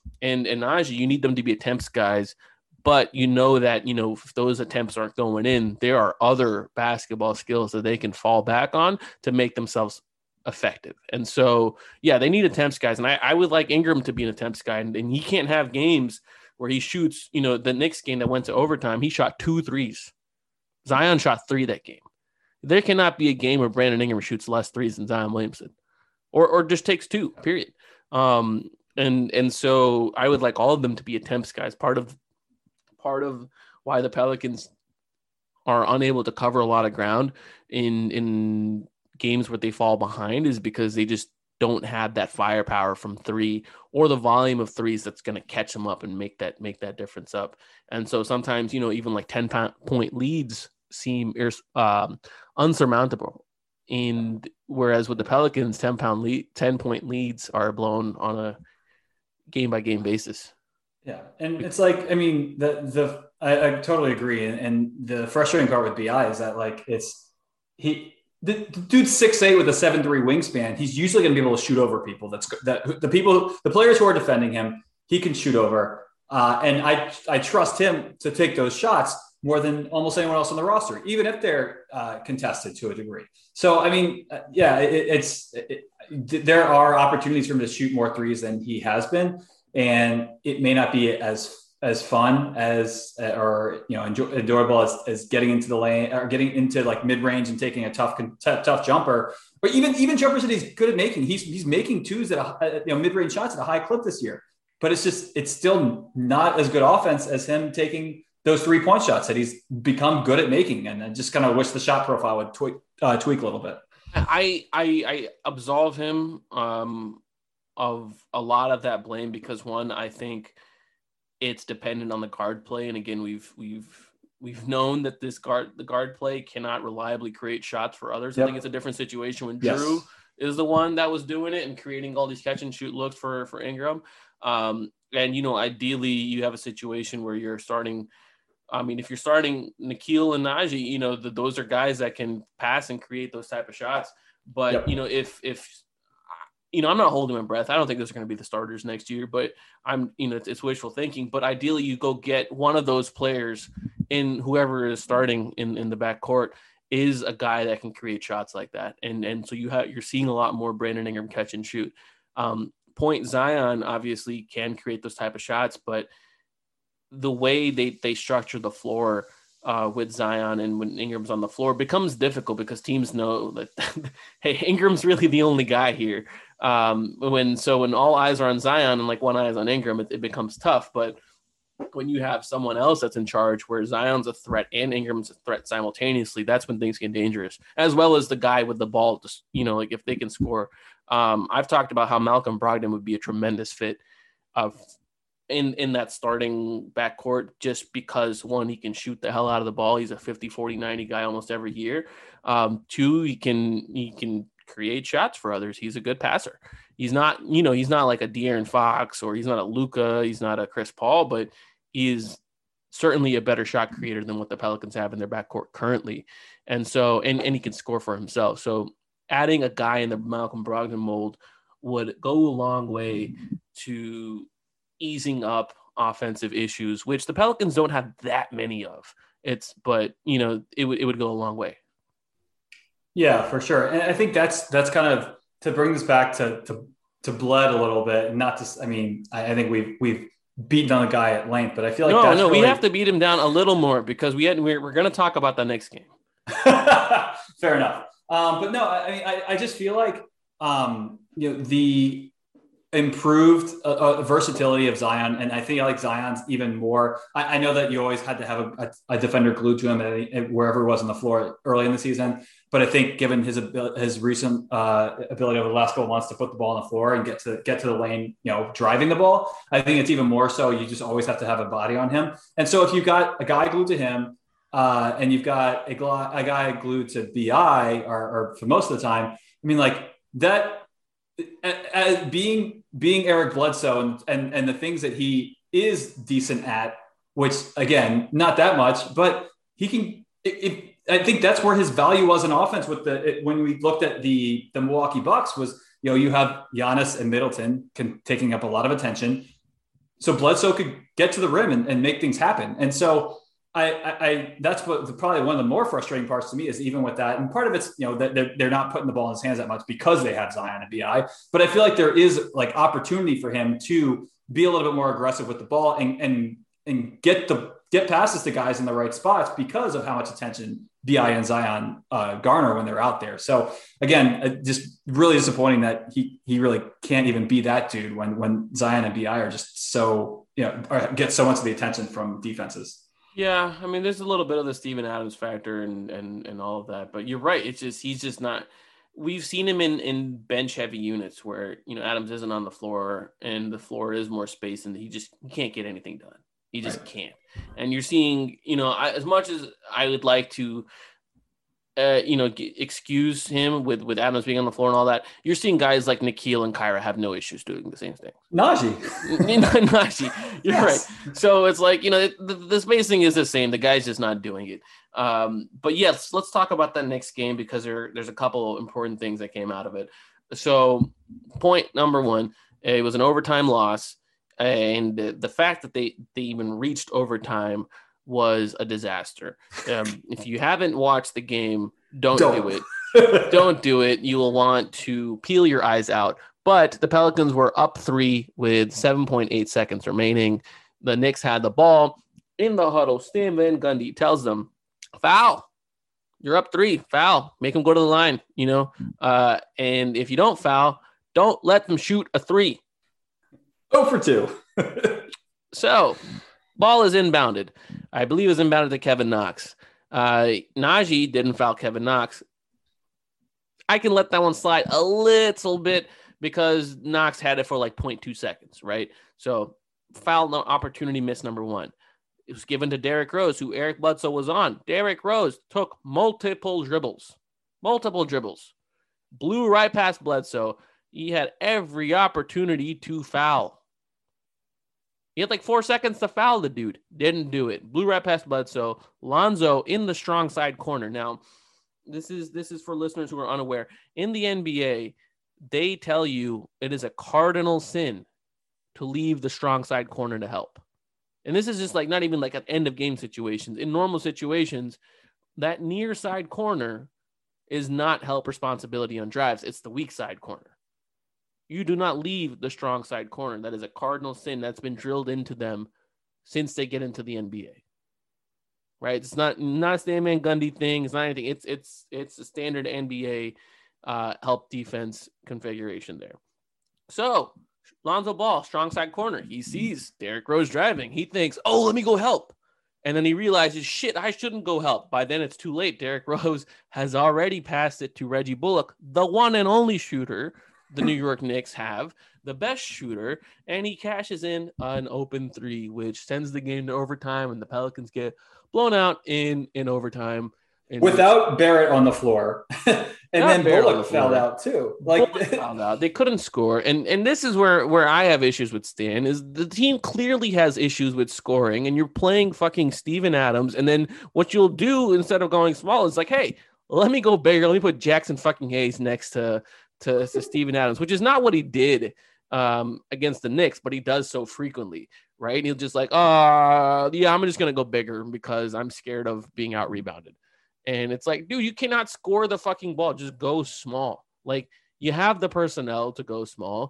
and Najee, you need them to be attempts guys. But you know that, if those attempts aren't going in, there are other basketball skills that they can fall back on to make themselves effective. And so, yeah, they need attempts guys. And I would like Ingram to be an attempts guy. And he can't have games where he shoots, the Knicks game that went to overtime, he shot 2 threes. Zion shot 3 that game. There cannot be a game where Brandon Ingram shoots less threes than Zion Williamson or just takes 2, period. And so I would like all of them to be attempts guys. Part of why the Pelicans are unable to cover a lot of ground in games where they fall behind is because they just don't have that firepower from 3 or the volume of threes that's going to catch them up and make that difference up. And so sometimes, even like 10-point leads seem unsurmountable. And whereas with the Pelicans, 10-point leads are blown on a game by game basis. Yeah. And it's like, I mean, I totally agree. And the frustrating part with BI is that the dude's 6'8" with a 7'3" wingspan. He's usually going to be able to shoot over people. The players who are defending him, he can shoot over. And I trust him to take those shots more than almost anyone else on the roster, even if they're contested to a degree. So, I mean, there are opportunities for him to shoot more threes than he has been. And it may not be as fun or enjoyable as getting into the lane or getting into like mid range and taking a tough jumper, or even jumpers that he's good at making. He's making twos at mid range shots at a high clip this year, but it's still not as good offense as him taking those 3-point shots that he's become good at making. And I just kind of wish the shot profile would tweak a little bit. I absolve him of a lot of that blame because one, I think it's dependent on the guard play. And again, we've known that the guard play cannot reliably create shots for others. Yep. I think it's a different situation when Drew is the one that was doing it and creating all these catch and shoot looks for Ingram. And, ideally you have a situation where you're starting, if you're starting Nickeil and Najee, those are guys that can pass and create those type of shots. But, if I'm not holding my breath. I don't think those are going to be the starters next year, but it's wishful thinking. But ideally, you go get one of those players in whoever is starting in the backcourt is a guy that can create shots like that. And so you're seeing a lot more Brandon Ingram catch and shoot. Point Zion obviously can create those type of shots, but the way they structure the floor with Zion and when Ingram's on the floor becomes difficult because teams know that, hey, Ingram's really the only guy here. When all eyes are on Zion and like one eye is on Ingram, it becomes tough. But when you have someone else that's in charge where Zion's a threat and Ingram's a threat simultaneously, that's when things get dangerous, as well as the guy with the ball, just, like if they can score. I've talked about how Malcolm Brogdon would be a tremendous fit in that starting backcourt just because, one, he can shoot the hell out of the ball. He's a 50, 40, 90 guy almost every year. 2, he can create shots for others. He's a good passer. He's not like a De'Aaron Fox or he's not a Luka. He's not a Chris Paul, but he is certainly a better shot creator than what the Pelicans have in their backcourt currently. And so, and he can score for himself. So adding a guy in the Malcolm Brogdon mold would go a long way to easing up offensive issues, which the Pelicans don't have that many of. It would go a long way. Yeah, for sure. And I think that's kind of to bring this back to Bled a little bit, and not just, I think we've beaten on the guy at length, but I feel like we have to beat him down a little more because we're going to talk about the next game. Fair enough. But no, I just feel like, the improved versatility of Zion. And I think I like Zion's even more. I know that you always had to have a defender glued to him wherever he was on the floor early in the season. But I think given his recent ability over the last couple of months to put the ball on the floor and get to the lane, driving the ball, I think it's even more so. You just always have to have a body on him. And so if you've got a guy glued to him and you've got a guy glued to BI or for most of the time, that as being Eric Bledsoe and the things that he is decent at, which again, not that much, but he can, I think that's where his value was in offense when we looked at the Milwaukee Bucks was, you have Giannis and Middleton taking up a lot of attention. so Bledsoe could get to the rim and make things happen. And so I that's what probably one of the more frustrating parts to me is even with that. And part of it's, that they're not putting the ball in his hands that much because they have Zion and BI. But I feel like there is like opportunity for him to be a little bit more aggressive with the ball and get passes to guys in the right spots because of how much attention BI and Zion garner when they're out there. So again, just really disappointing that he really can't even be that dude when Zion and BI are just so, get so much of the attention from defenses. Yeah, I mean, there's a little bit of the Steven Adams factor and all of that, but you're right. It's just he's just not. We've seen him in bench heavy units where Adams isn't on the floor and the floor is more space, and he can't get anything done. He just can't. And you're seeing, as much as I would like to, excuse him with Adams being on the floor and all that, you're seeing guys like Nikhil and Kyra have no issues doing the same thing. Najee, you're yes. Right. So it's like, the spacing is the same. The guy's just not doing it. But yes, let's talk about that next game because there's a couple important things that came out of it. So point number one, it was an overtime loss. And the fact that they even reached overtime was a disaster. If you haven't watched the game, don't do it. Don't do it. You will want to peel your eyes out. But the Pelicans were up 3 with 7.8 seconds remaining. The Knicks had the ball in the huddle. Stan Van Gundy tells them, foul. You're up 3. Foul. Make them go to the line, and if you don't foul, don't let them shoot a 3. 0 for 2. So, ball is inbounded. I believe it was inbounded to Kevin Knox. Najee didn't foul Kevin Knox. I can let that one slide a little bit because Knox had it for like 0.2 seconds, right? So, foul opportunity miss number 1. It was given to Derrick Rose, who Eric Bledsoe was on. Derrick Rose took multiple dribbles, blew right past Bledsoe. He had every opportunity to foul. He had like 4 seconds to foul the dude. Didn't do it. Blew right past Bledsoe. Lonzo in the strong side corner. Now, this is for listeners who are unaware. In the NBA, they tell you it is a cardinal sin to leave the strong side corner to help. And this is just like not even like an end of game situations. In normal situations, that near side corner is not help responsibility on drives. It's the weak side corner. You do not leave the strong side corner. That is a cardinal sin that's been drilled into them since they get into the NBA. Right? It's not a Stan Van Gundy thing. It's not anything. It's a standard NBA help defense configuration there. So Lonzo Ball, strong side corner. He sees Derrick Rose driving. He thinks, oh, let me go help. And then he realizes, shit, I shouldn't go help. By then it's too late. Derrick Rose has already passed it to Reggie Bullock, the one and only shooter the New York Knicks have, the best shooter, and he cashes in an open 3, which sends the game to overtime, and the Pelicans get blown out in overtime. Without Barrett on the floor. And then Bullock fouled out too. Fouled out. They couldn't score. And this is where I have issues with Stan, is the team clearly has issues with scoring, and you're playing fucking Steven Adams, and then what you'll do instead of going small is like, hey, let me go bigger. Let me put Jackson fucking Hayes next to Steven Adams, which is not what he did against the Knicks, but he does so frequently, right? And he'll just like, I'm just going to go bigger because I'm scared of being out rebounded. And it's like, dude, you cannot score the fucking ball. Just go small. Like, you have the personnel to go small.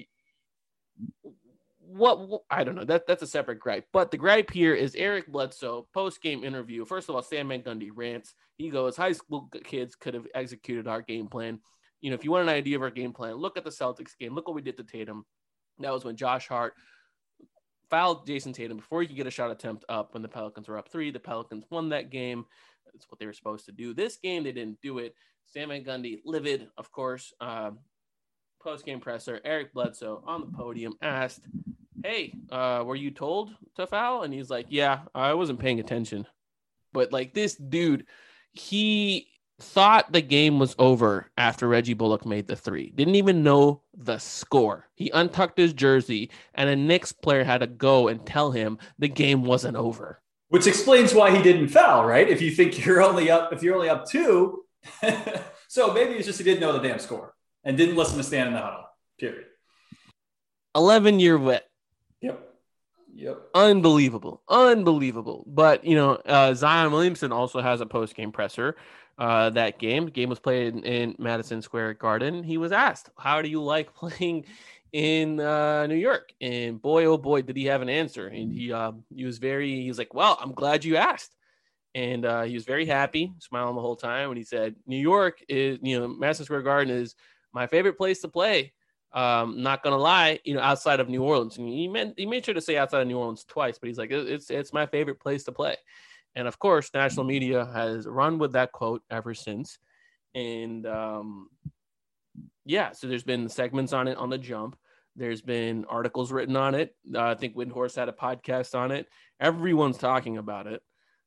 What I don't know. That's a separate gripe. But the gripe here is Eric Bledsoe, post-game interview. First of all, Stan Van Gundy rants. He goes, high school kids could have executed our game plan. If you want an idea of our game plan, look at the Celtics game. Look what we did to Tatum. That was when Josh Hart fouled Jason Tatum before he could get a shot attempt up when the Pelicans were up 3. The Pelicans won that game. That's what they were supposed to do. This game, they didn't do it. Stan Van Gundy, livid, of course. Post-game presser, Eric Bledsoe on the podium asked, hey, were you told to foul? And he's like, yeah, I wasn't paying attention. But like this dude, he thought the game was over after Reggie Bullock made the 3. Didn't even know the score. He untucked his jersey, and a Knicks player had to go and tell him the game wasn't over. Which explains why he didn't foul, right? If you think you're only up 2, so maybe it's just he didn't know the damn score and didn't listen to Stan in the huddle. Period. 11-year vet. Yep. Yep. Unbelievable. But, Zion Williamson also has a post-game presser. That game was played in Madison Square Garden. He was asked, how do you like playing in New York? And boy, oh boy, did he have an answer. And he was like, well, I'm glad you asked. And he was very happy, smiling the whole time. And he said, New York is, Madison Square Garden is my favorite place to play. Not gonna lie, outside of New Orleans. And he made sure to say outside of New Orleans twice, but he's like, it's my favorite place to play. And of course, national media has run with that quote ever since. And so there's been segments on it on The Jump. There's been articles written on it. I think Windhorse had a podcast on it. Everyone's talking about it.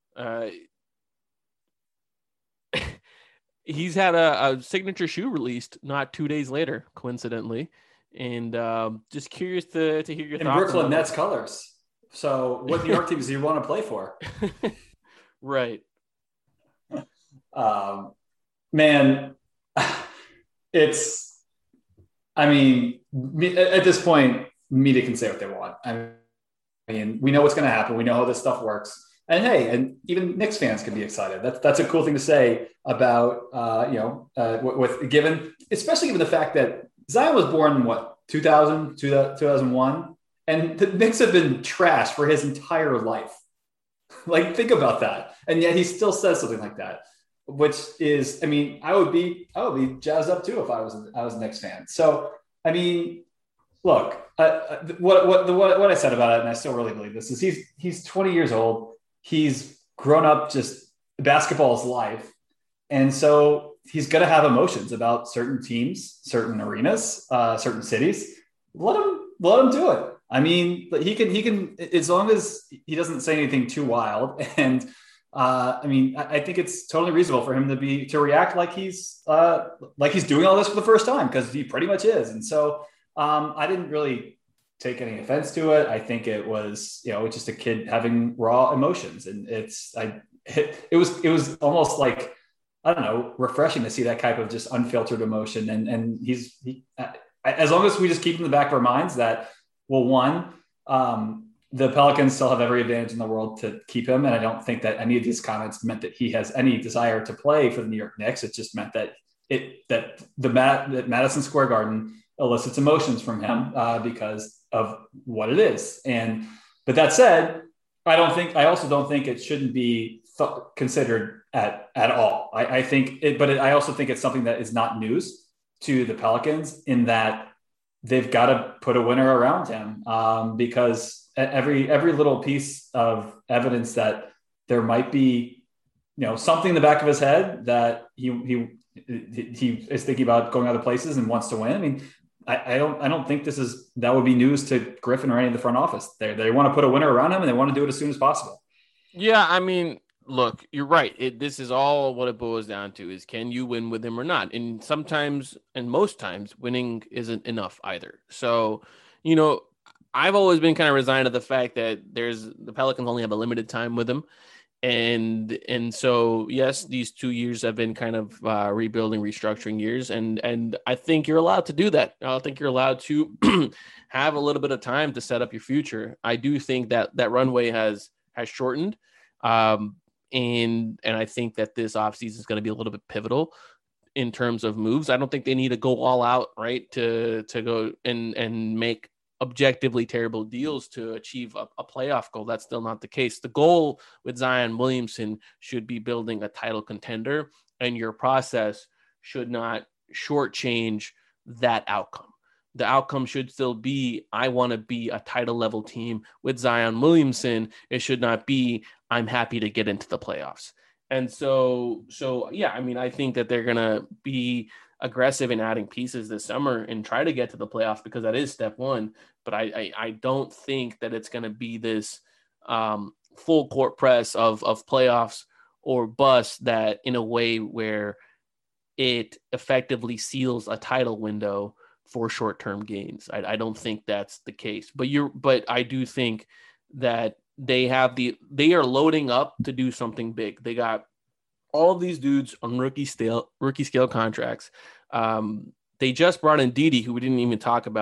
He's had a signature shoe released not 2 days later, coincidentally. And just curious to hear your thoughts. In Brooklyn Nets colors. So what New York teams do you want to play for? Right. Man, at this point, media can say what they want. I mean, we know what's going to happen. We know how this stuff works. And hey, and even Knicks fans can be excited. That's a cool thing to say about, especially given the fact that Zion was born in 2001, and the Knicks have been trashed for his entire life. Like, think about that. And yet he still says something like that, which is, I would be jazzed up too if I was a Knicks fan. So, look, what I said about it, and I still really believe this, is he's 20 years old. He's grown up just basketball's life. And so he's going to have emotions about certain teams, certain arenas, certain cities. Let him do it. He can, as long as he doesn't say anything too wild. And I think it's totally reasonable for him to react like he's doing all this for the first time, because he pretty much is. And so I didn't really take any offense to it. I think it was, just a kid having raw emotions, and it was almost like, I don't know, refreshing to see that type of just unfiltered emotion. And he as long as we just keep in the back of our minds that, well, one, the Pelicans still have every advantage in the world to keep him. And I don't think that any of these comments meant that he has any desire to play for the New York Knicks. It just meant that that Madison Square Garden elicits emotions from him because of what it is. But that said, I also don't think it shouldn't be considered at all. I also think it's something that is not news to the Pelicans, in that they've got to put a winner around him, because every little piece of evidence that there might be, something in the back of his head that he is thinking about going other places and wants to win. I don't think that would be news to Griffin or any of the front office. They want to put a winner around him, and they want to do it as soon as possible. Yeah, look, you're right. This is all what it boils down to, is can you win with him or not? And sometimes, and most times, winning isn't enough either. So, I've always been kind of resigned to the fact that the Pelicans only have a limited time with him. And so, yes, these 2 years have been kind of rebuilding, restructuring years. And I think you're allowed to do that. I think you're allowed to have a little bit of time to set up your future. I do think that runway has shortened. And I think that this offseason is going to be a little bit pivotal in terms of moves. I don't think they need to go all out, right, to go and make objectively terrible deals to achieve a playoff goal. That's still not the case. The goal with Zion Williamson should be building a title contender, and your process should not shortchange that outcome. The outcome should still be, I want to be a title level team with Zion Williamson. It should not be, I'm happy to get into the playoffs. And so yeah, I think that they're going to be aggressive in adding pieces this summer and try to get to the playoffs, because that is step one. But I don't think that it's going to be this full court press of playoffs or bust, that in a way where it effectively seals a title window for short-term gains. I don't think that's the case. But I do think that they are loading up to do something big. They got all of these dudes on rookie scale contracts. They just brought in Didi, who we didn't even talk about.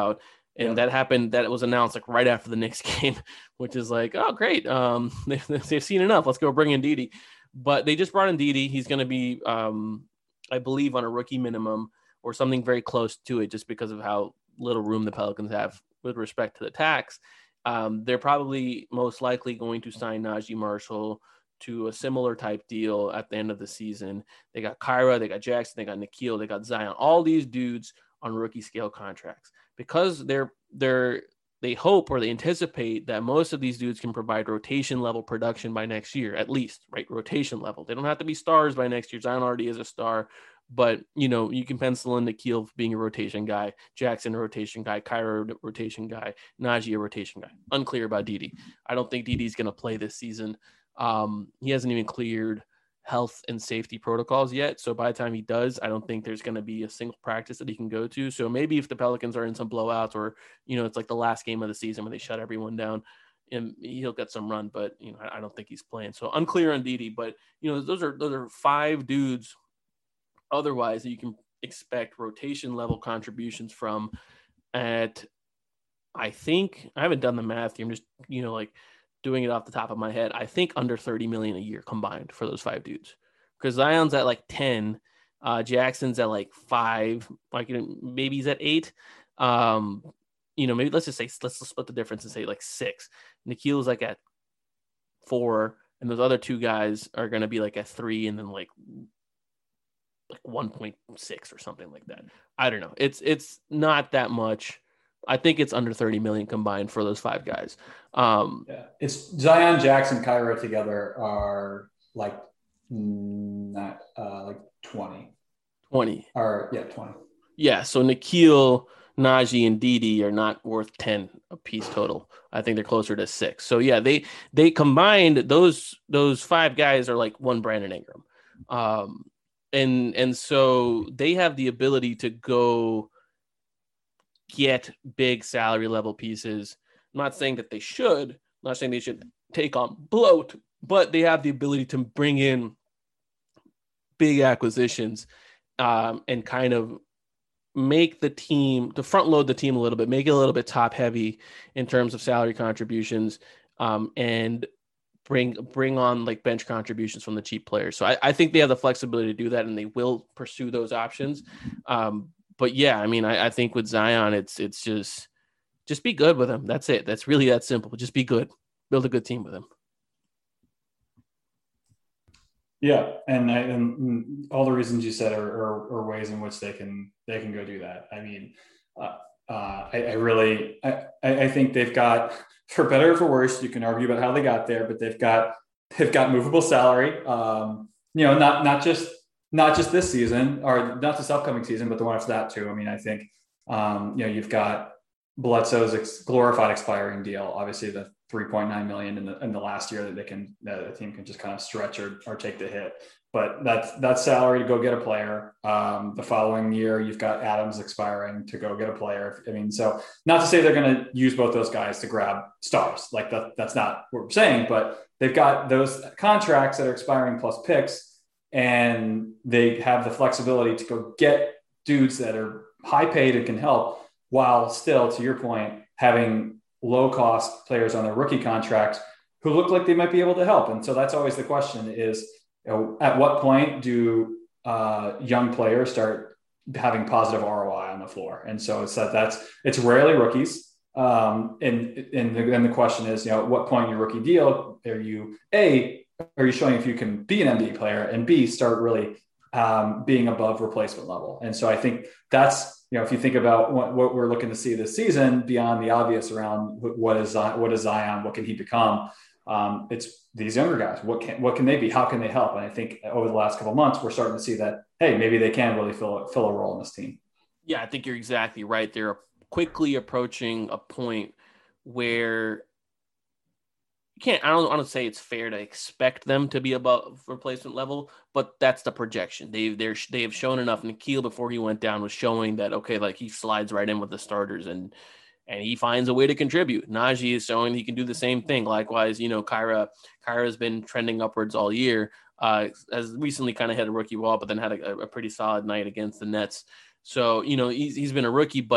And that happened, that was announced like right after the Knicks game, which is like, oh, great. They've seen enough. Let's go bring in Didi. But they just brought in Didi. He's going to be, I believe, on a rookie minimum or something very close to it, just because of how little room the Pelicans have with respect to the tax. They're probably most likely going to sign Najee Marshall to a similar type deal at the end of the season. They got Kyra, they got Jackson, they got Nikhil, they got Zion, all these dudes on rookie scale contracts, because they hope or they anticipate that most of these dudes can provide rotation level production by next year, at least, right? Rotation level. They don't have to be stars by next year. Zion already is a star, but you can pencil in Nikhil being a rotation guy, Jackson a rotation guy, Kyra a rotation guy, Najee a rotation guy. Unclear about Didi. I don't think Didi's going to play this season. He hasn't even cleared health and safety protocols yet. So by the time he does, I don't think there's going to be a single practice that he can go to. So maybe if the Pelicans are in some blowouts, or, it's like the last game of the season when they shut everyone down, and he'll get some run, but I don't think he's playing. So unclear on Didi, but those are 5 dudes otherwise that you can expect rotation level contributions from at, I think, I haven't done the math here. I'm just, doing it off the top of my head. I think under 30 million a year combined for those 5 dudes, because Zion's at like 10, Jackson's at like 5, like maybe he's at 8. Maybe let's just say, let's split the difference and say like 6. Nikhil's like at 4, and those other 2 guys are going to be like at 3, and then like 1.6 or something like that. I don't know. It's not that much. I think it's under 30 million combined for those 5 guys. It's Zion, Jackson, Kyra together are like not like 20 or 20. Yeah. So Nikhil, Najee, and Didi are not worth 10 a piece total. I think they're closer to 6. So yeah, they combined those 5 guys are like one Brandon Ingram. And so they have the ability to go get big salary level pieces. I'm not saying that they should, I'm not saying they should take on bloat, but they have the ability to bring in big acquisitions and kind of make the team, to front load the team a little bit, make it a little bit top heavy in terms of salary contributions, and bring on like bench contributions from the cheap players. So I think they have the flexibility to do that, and they will pursue those options. But yeah, I mean, I think with Zion, it's just be good with him. That's it. That's really that simple. Just be good. Build a good team with him. Yeah, and all the reasons you said are ways in which they can go do that. I mean, I think they've got, for better or for worse, you can argue about how they got there, but they've got movable salary. Not just this season, or not this upcoming season, but the one after that too. I mean, I think, you've got Bledsoe's glorified expiring deal, obviously the $3.9 million in the last year that the team can just kind of stretch or take the hit. But that's salary to go get a player. The following year, you've got Adams expiring to go get a player. I mean, so not to say they're going to use both those guys to grab stars. Like that's not what we're saying, but they've got those contracts that are expiring plus picks, and they have the flexibility to go get dudes that are high paid and can help, while still, to your point, having low cost players on their rookie contracts who look like they might be able to help. And so that's always the question is, at what point do young players start having positive ROI on the floor? And so it's rarely rookies. And then the question is, at what point in your rookie deal are you showing if you can be an NBA player, and B, start really being above replacement level? And so I think that's, if you think about what we're looking to see this season, beyond the obvious around what is Zion, what can he become? It's these younger guys. What can they be? How can they help? And I think over the last couple of months, we're starting to see that, hey, maybe they can really fill a role in this team. Yeah, I think you're exactly right. They're quickly approaching a point where I don't want to say it's fair to expect them to be above replacement level, but that's the projection. They have shown enough. Nikhil, before he went down, was showing that, okay, like he slides right in with the starters and he finds a way to contribute. Najee is showing he can do the same thing. Likewise, Kyra has been trending upwards all year. Has recently kind of hit a rookie wall, but then had a pretty solid night against the Nets. So, he's been a rookie, but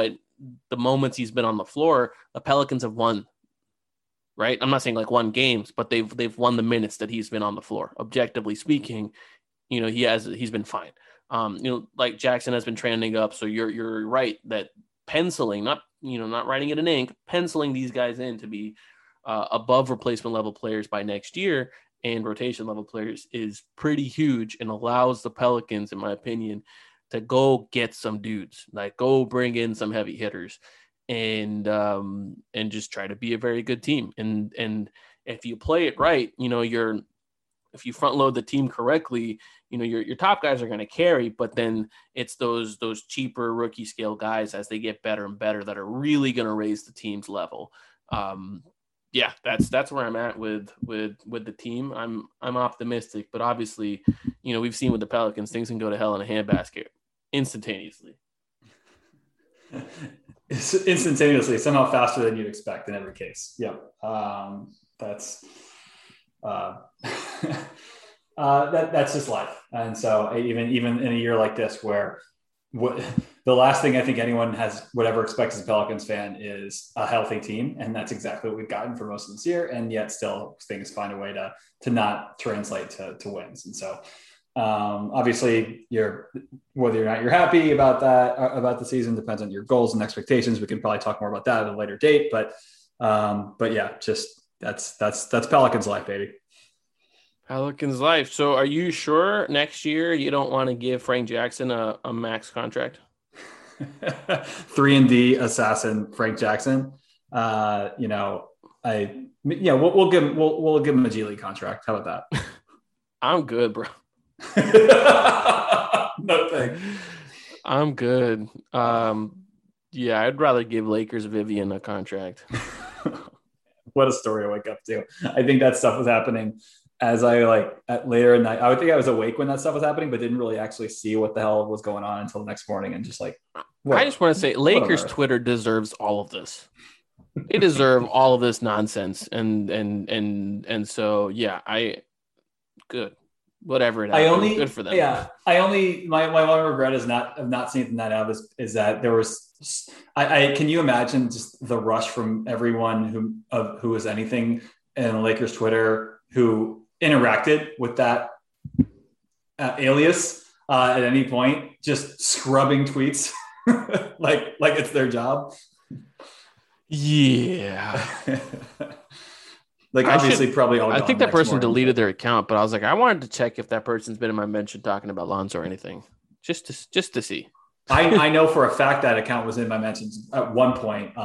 the moments he's been on the floor, the Pelicans have won. Right? I'm not saying like won games, but they've won the minutes that he's been on the floor. Objectively speaking, he's been fine. Like Jackson has been trending up. So you're right that penciling, not writing it in ink, penciling these guys in to be above replacement level players by next year and rotation level players is pretty huge and allows the Pelicans, in my opinion, to go get some dudes, like go bring in some heavy hitters and just try to be a very good team. And if you play it right, if you front load the team correctly, your top guys are going to carry, but then it's those cheaper rookie scale guys as they get better and better that are really going to raise the team's level. That's where I'm at with the team. I'm optimistic, but obviously, we've seen with the Pelicans, things can go to hell in a handbasket instantaneously. Instantaneously, somehow faster than you'd expect in every case. Yeah. That's that's just life. And so even in a year like this, where the last thing I think anyone would ever expect as a Pelicans fan is a healthy team. And that's exactly what we've gotten for most of this year. And yet still things find a way to not translate to wins. And so obviously whether or not you're happy about that, about the season depends on your goals and expectations. We can probably talk more about that at a later date, but yeah, just that's Pelicans life, baby. Pelicans life. So are you sure next year you don't want to give Frank Jackson a max contract? 3-and-D assassin Frank Jackson. We'll give him a G League contract. How about that? I'm good, bro. No thanks. I'm good. I'd rather give Lakers Vivian a contract. What a story to wake up to. I think that stuff was happening as later at night. I would think I was awake when that stuff was happening, but didn't really actually see what the hell was going on until the next morning. And just I just want to say Lakers Twitter deserves all of this. They deserve all of this nonsense. And so, yeah, good. Whatever it is, good for them. Yeah, my one regret is not seeing that out is that there was. I can you imagine just the rush from everyone who was anything in Lakers Twitter who interacted with that alias at any point, just scrubbing tweets like it's their job. Yeah. Obviously, probably all. I think that person deleted their account, but I was like, I wanted to check if that person's been in my mention talking about Lonzo or anything, just to see. I know for a fact that account was in my mentions at one point.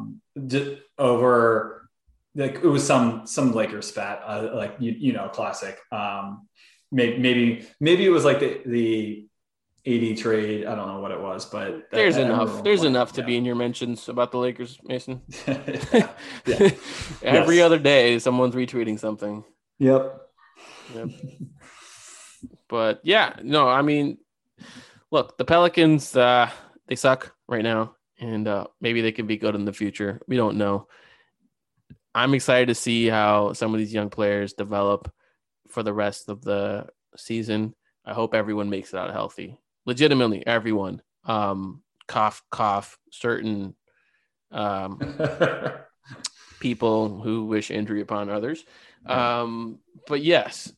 Over, it was some Lakers spat, classic. Maybe it was like the AD trade. I don't know what it was, but there's enough to be in your mentions about the Lakers, Mason. Yeah. Every other day, someone's retweeting something. Yep. But yeah, no, I mean, look, the Pelicans, they suck right now, and maybe they can be good in the future. We don't know. I'm excited to see how some of these young players develop for the rest of the season. I hope everyone makes it out healthy. Legitimately, everyone. Cough, certain people who wish injury upon others. But yes,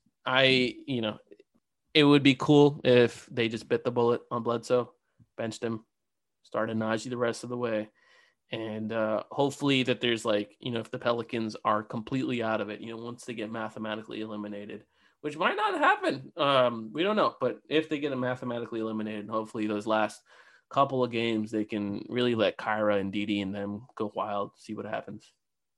it would be cool if they just bit the bullet on Bledsoe, benched him, started Najee the rest of the way. And hopefully that there's if the Pelicans are completely out of it, once they get mathematically eliminated, which might not happen. We don't know. But if they get mathematically eliminated, hopefully those last couple of games, they can really let Kyra and Didi and them go wild, see what happens.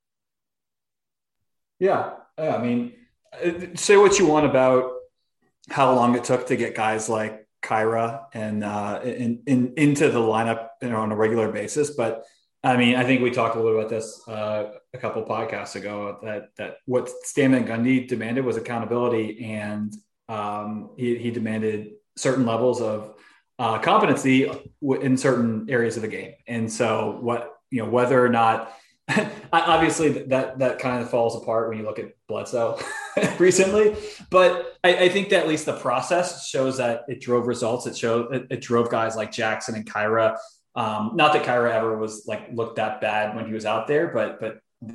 Yeah. I mean, say what you want about how long it took to get guys like Kyra and into the lineup on a regular basis. But I mean, I think we talked a little about this a couple podcasts ago that what Stan Van Gundy demanded was accountability, and he demanded certain levels of competency in certain areas of the game. And so whether or not, obviously that kind of falls apart when you look at Bledsoe recently, but I think that at least the process shows that it drove results. It drove guys like Jackson and Kyra Not that Kyra ever was looked that bad when he was out there, but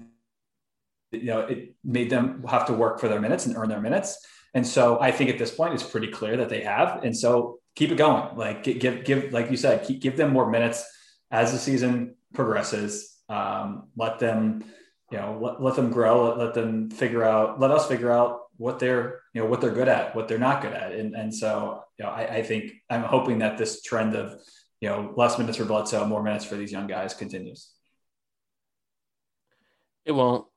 it made them have to work for their minutes and earn their minutes. And so I think at this point it's pretty clear that they have. And so keep it going. Give like you said, give them more minutes as the season progresses. Let them, let them grow. Let them figure out. Let us figure out what they're good at, what they're not good at. And so I think I'm hoping that this trend of less minutes for Bledsoe, more minutes for these young guys continues. It won't.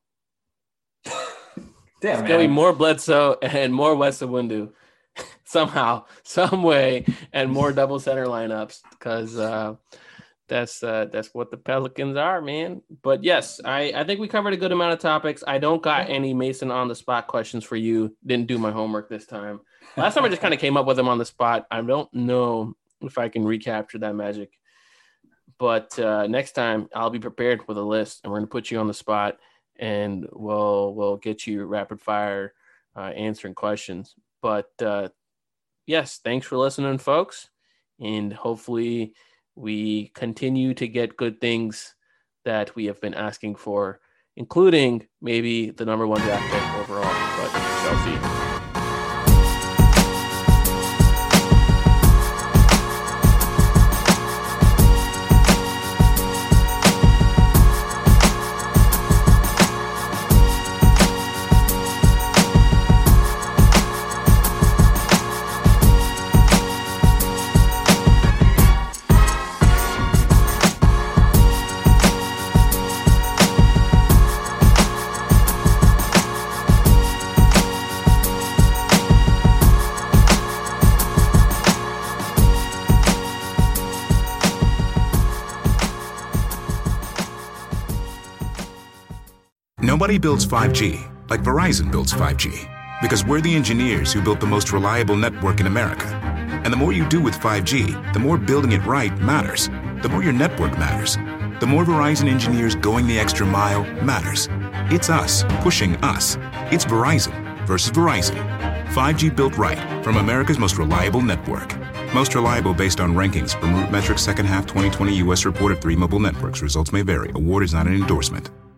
Damn, it's going to be more Bledsoe and more Wes Iwundu somehow, some way, and more double center lineups because that's what the Pelicans are, man. But yes, I think we covered a good amount of topics. I don't got any Mason on the spot questions for you. Didn't do my homework this time. Last time I just kind of came up with them on the spot. I don't know if I can recapture that magic. But next time I'll be prepared with a list, and we're going to put you on the spot. And we'll get you rapid fire answering questions. But yes, thanks for listening, folks. And hopefully we continue to get good things that we have been asking for, including maybe the number 1 draft pick overall. But shall see. Nobody builds 5G like Verizon builds 5G, because we're the engineers who built the most reliable network in America. And the more you do with 5G, the more building it right matters. The more your network matters. The more Verizon engineers going the extra mile matters. It's us pushing us. It's Verizon versus Verizon. 5G built right from America's most reliable network. Most reliable based on rankings from RootMetrics second half 2020 U.S. report of 3 mobile networks. Results may vary. Award is not an endorsement.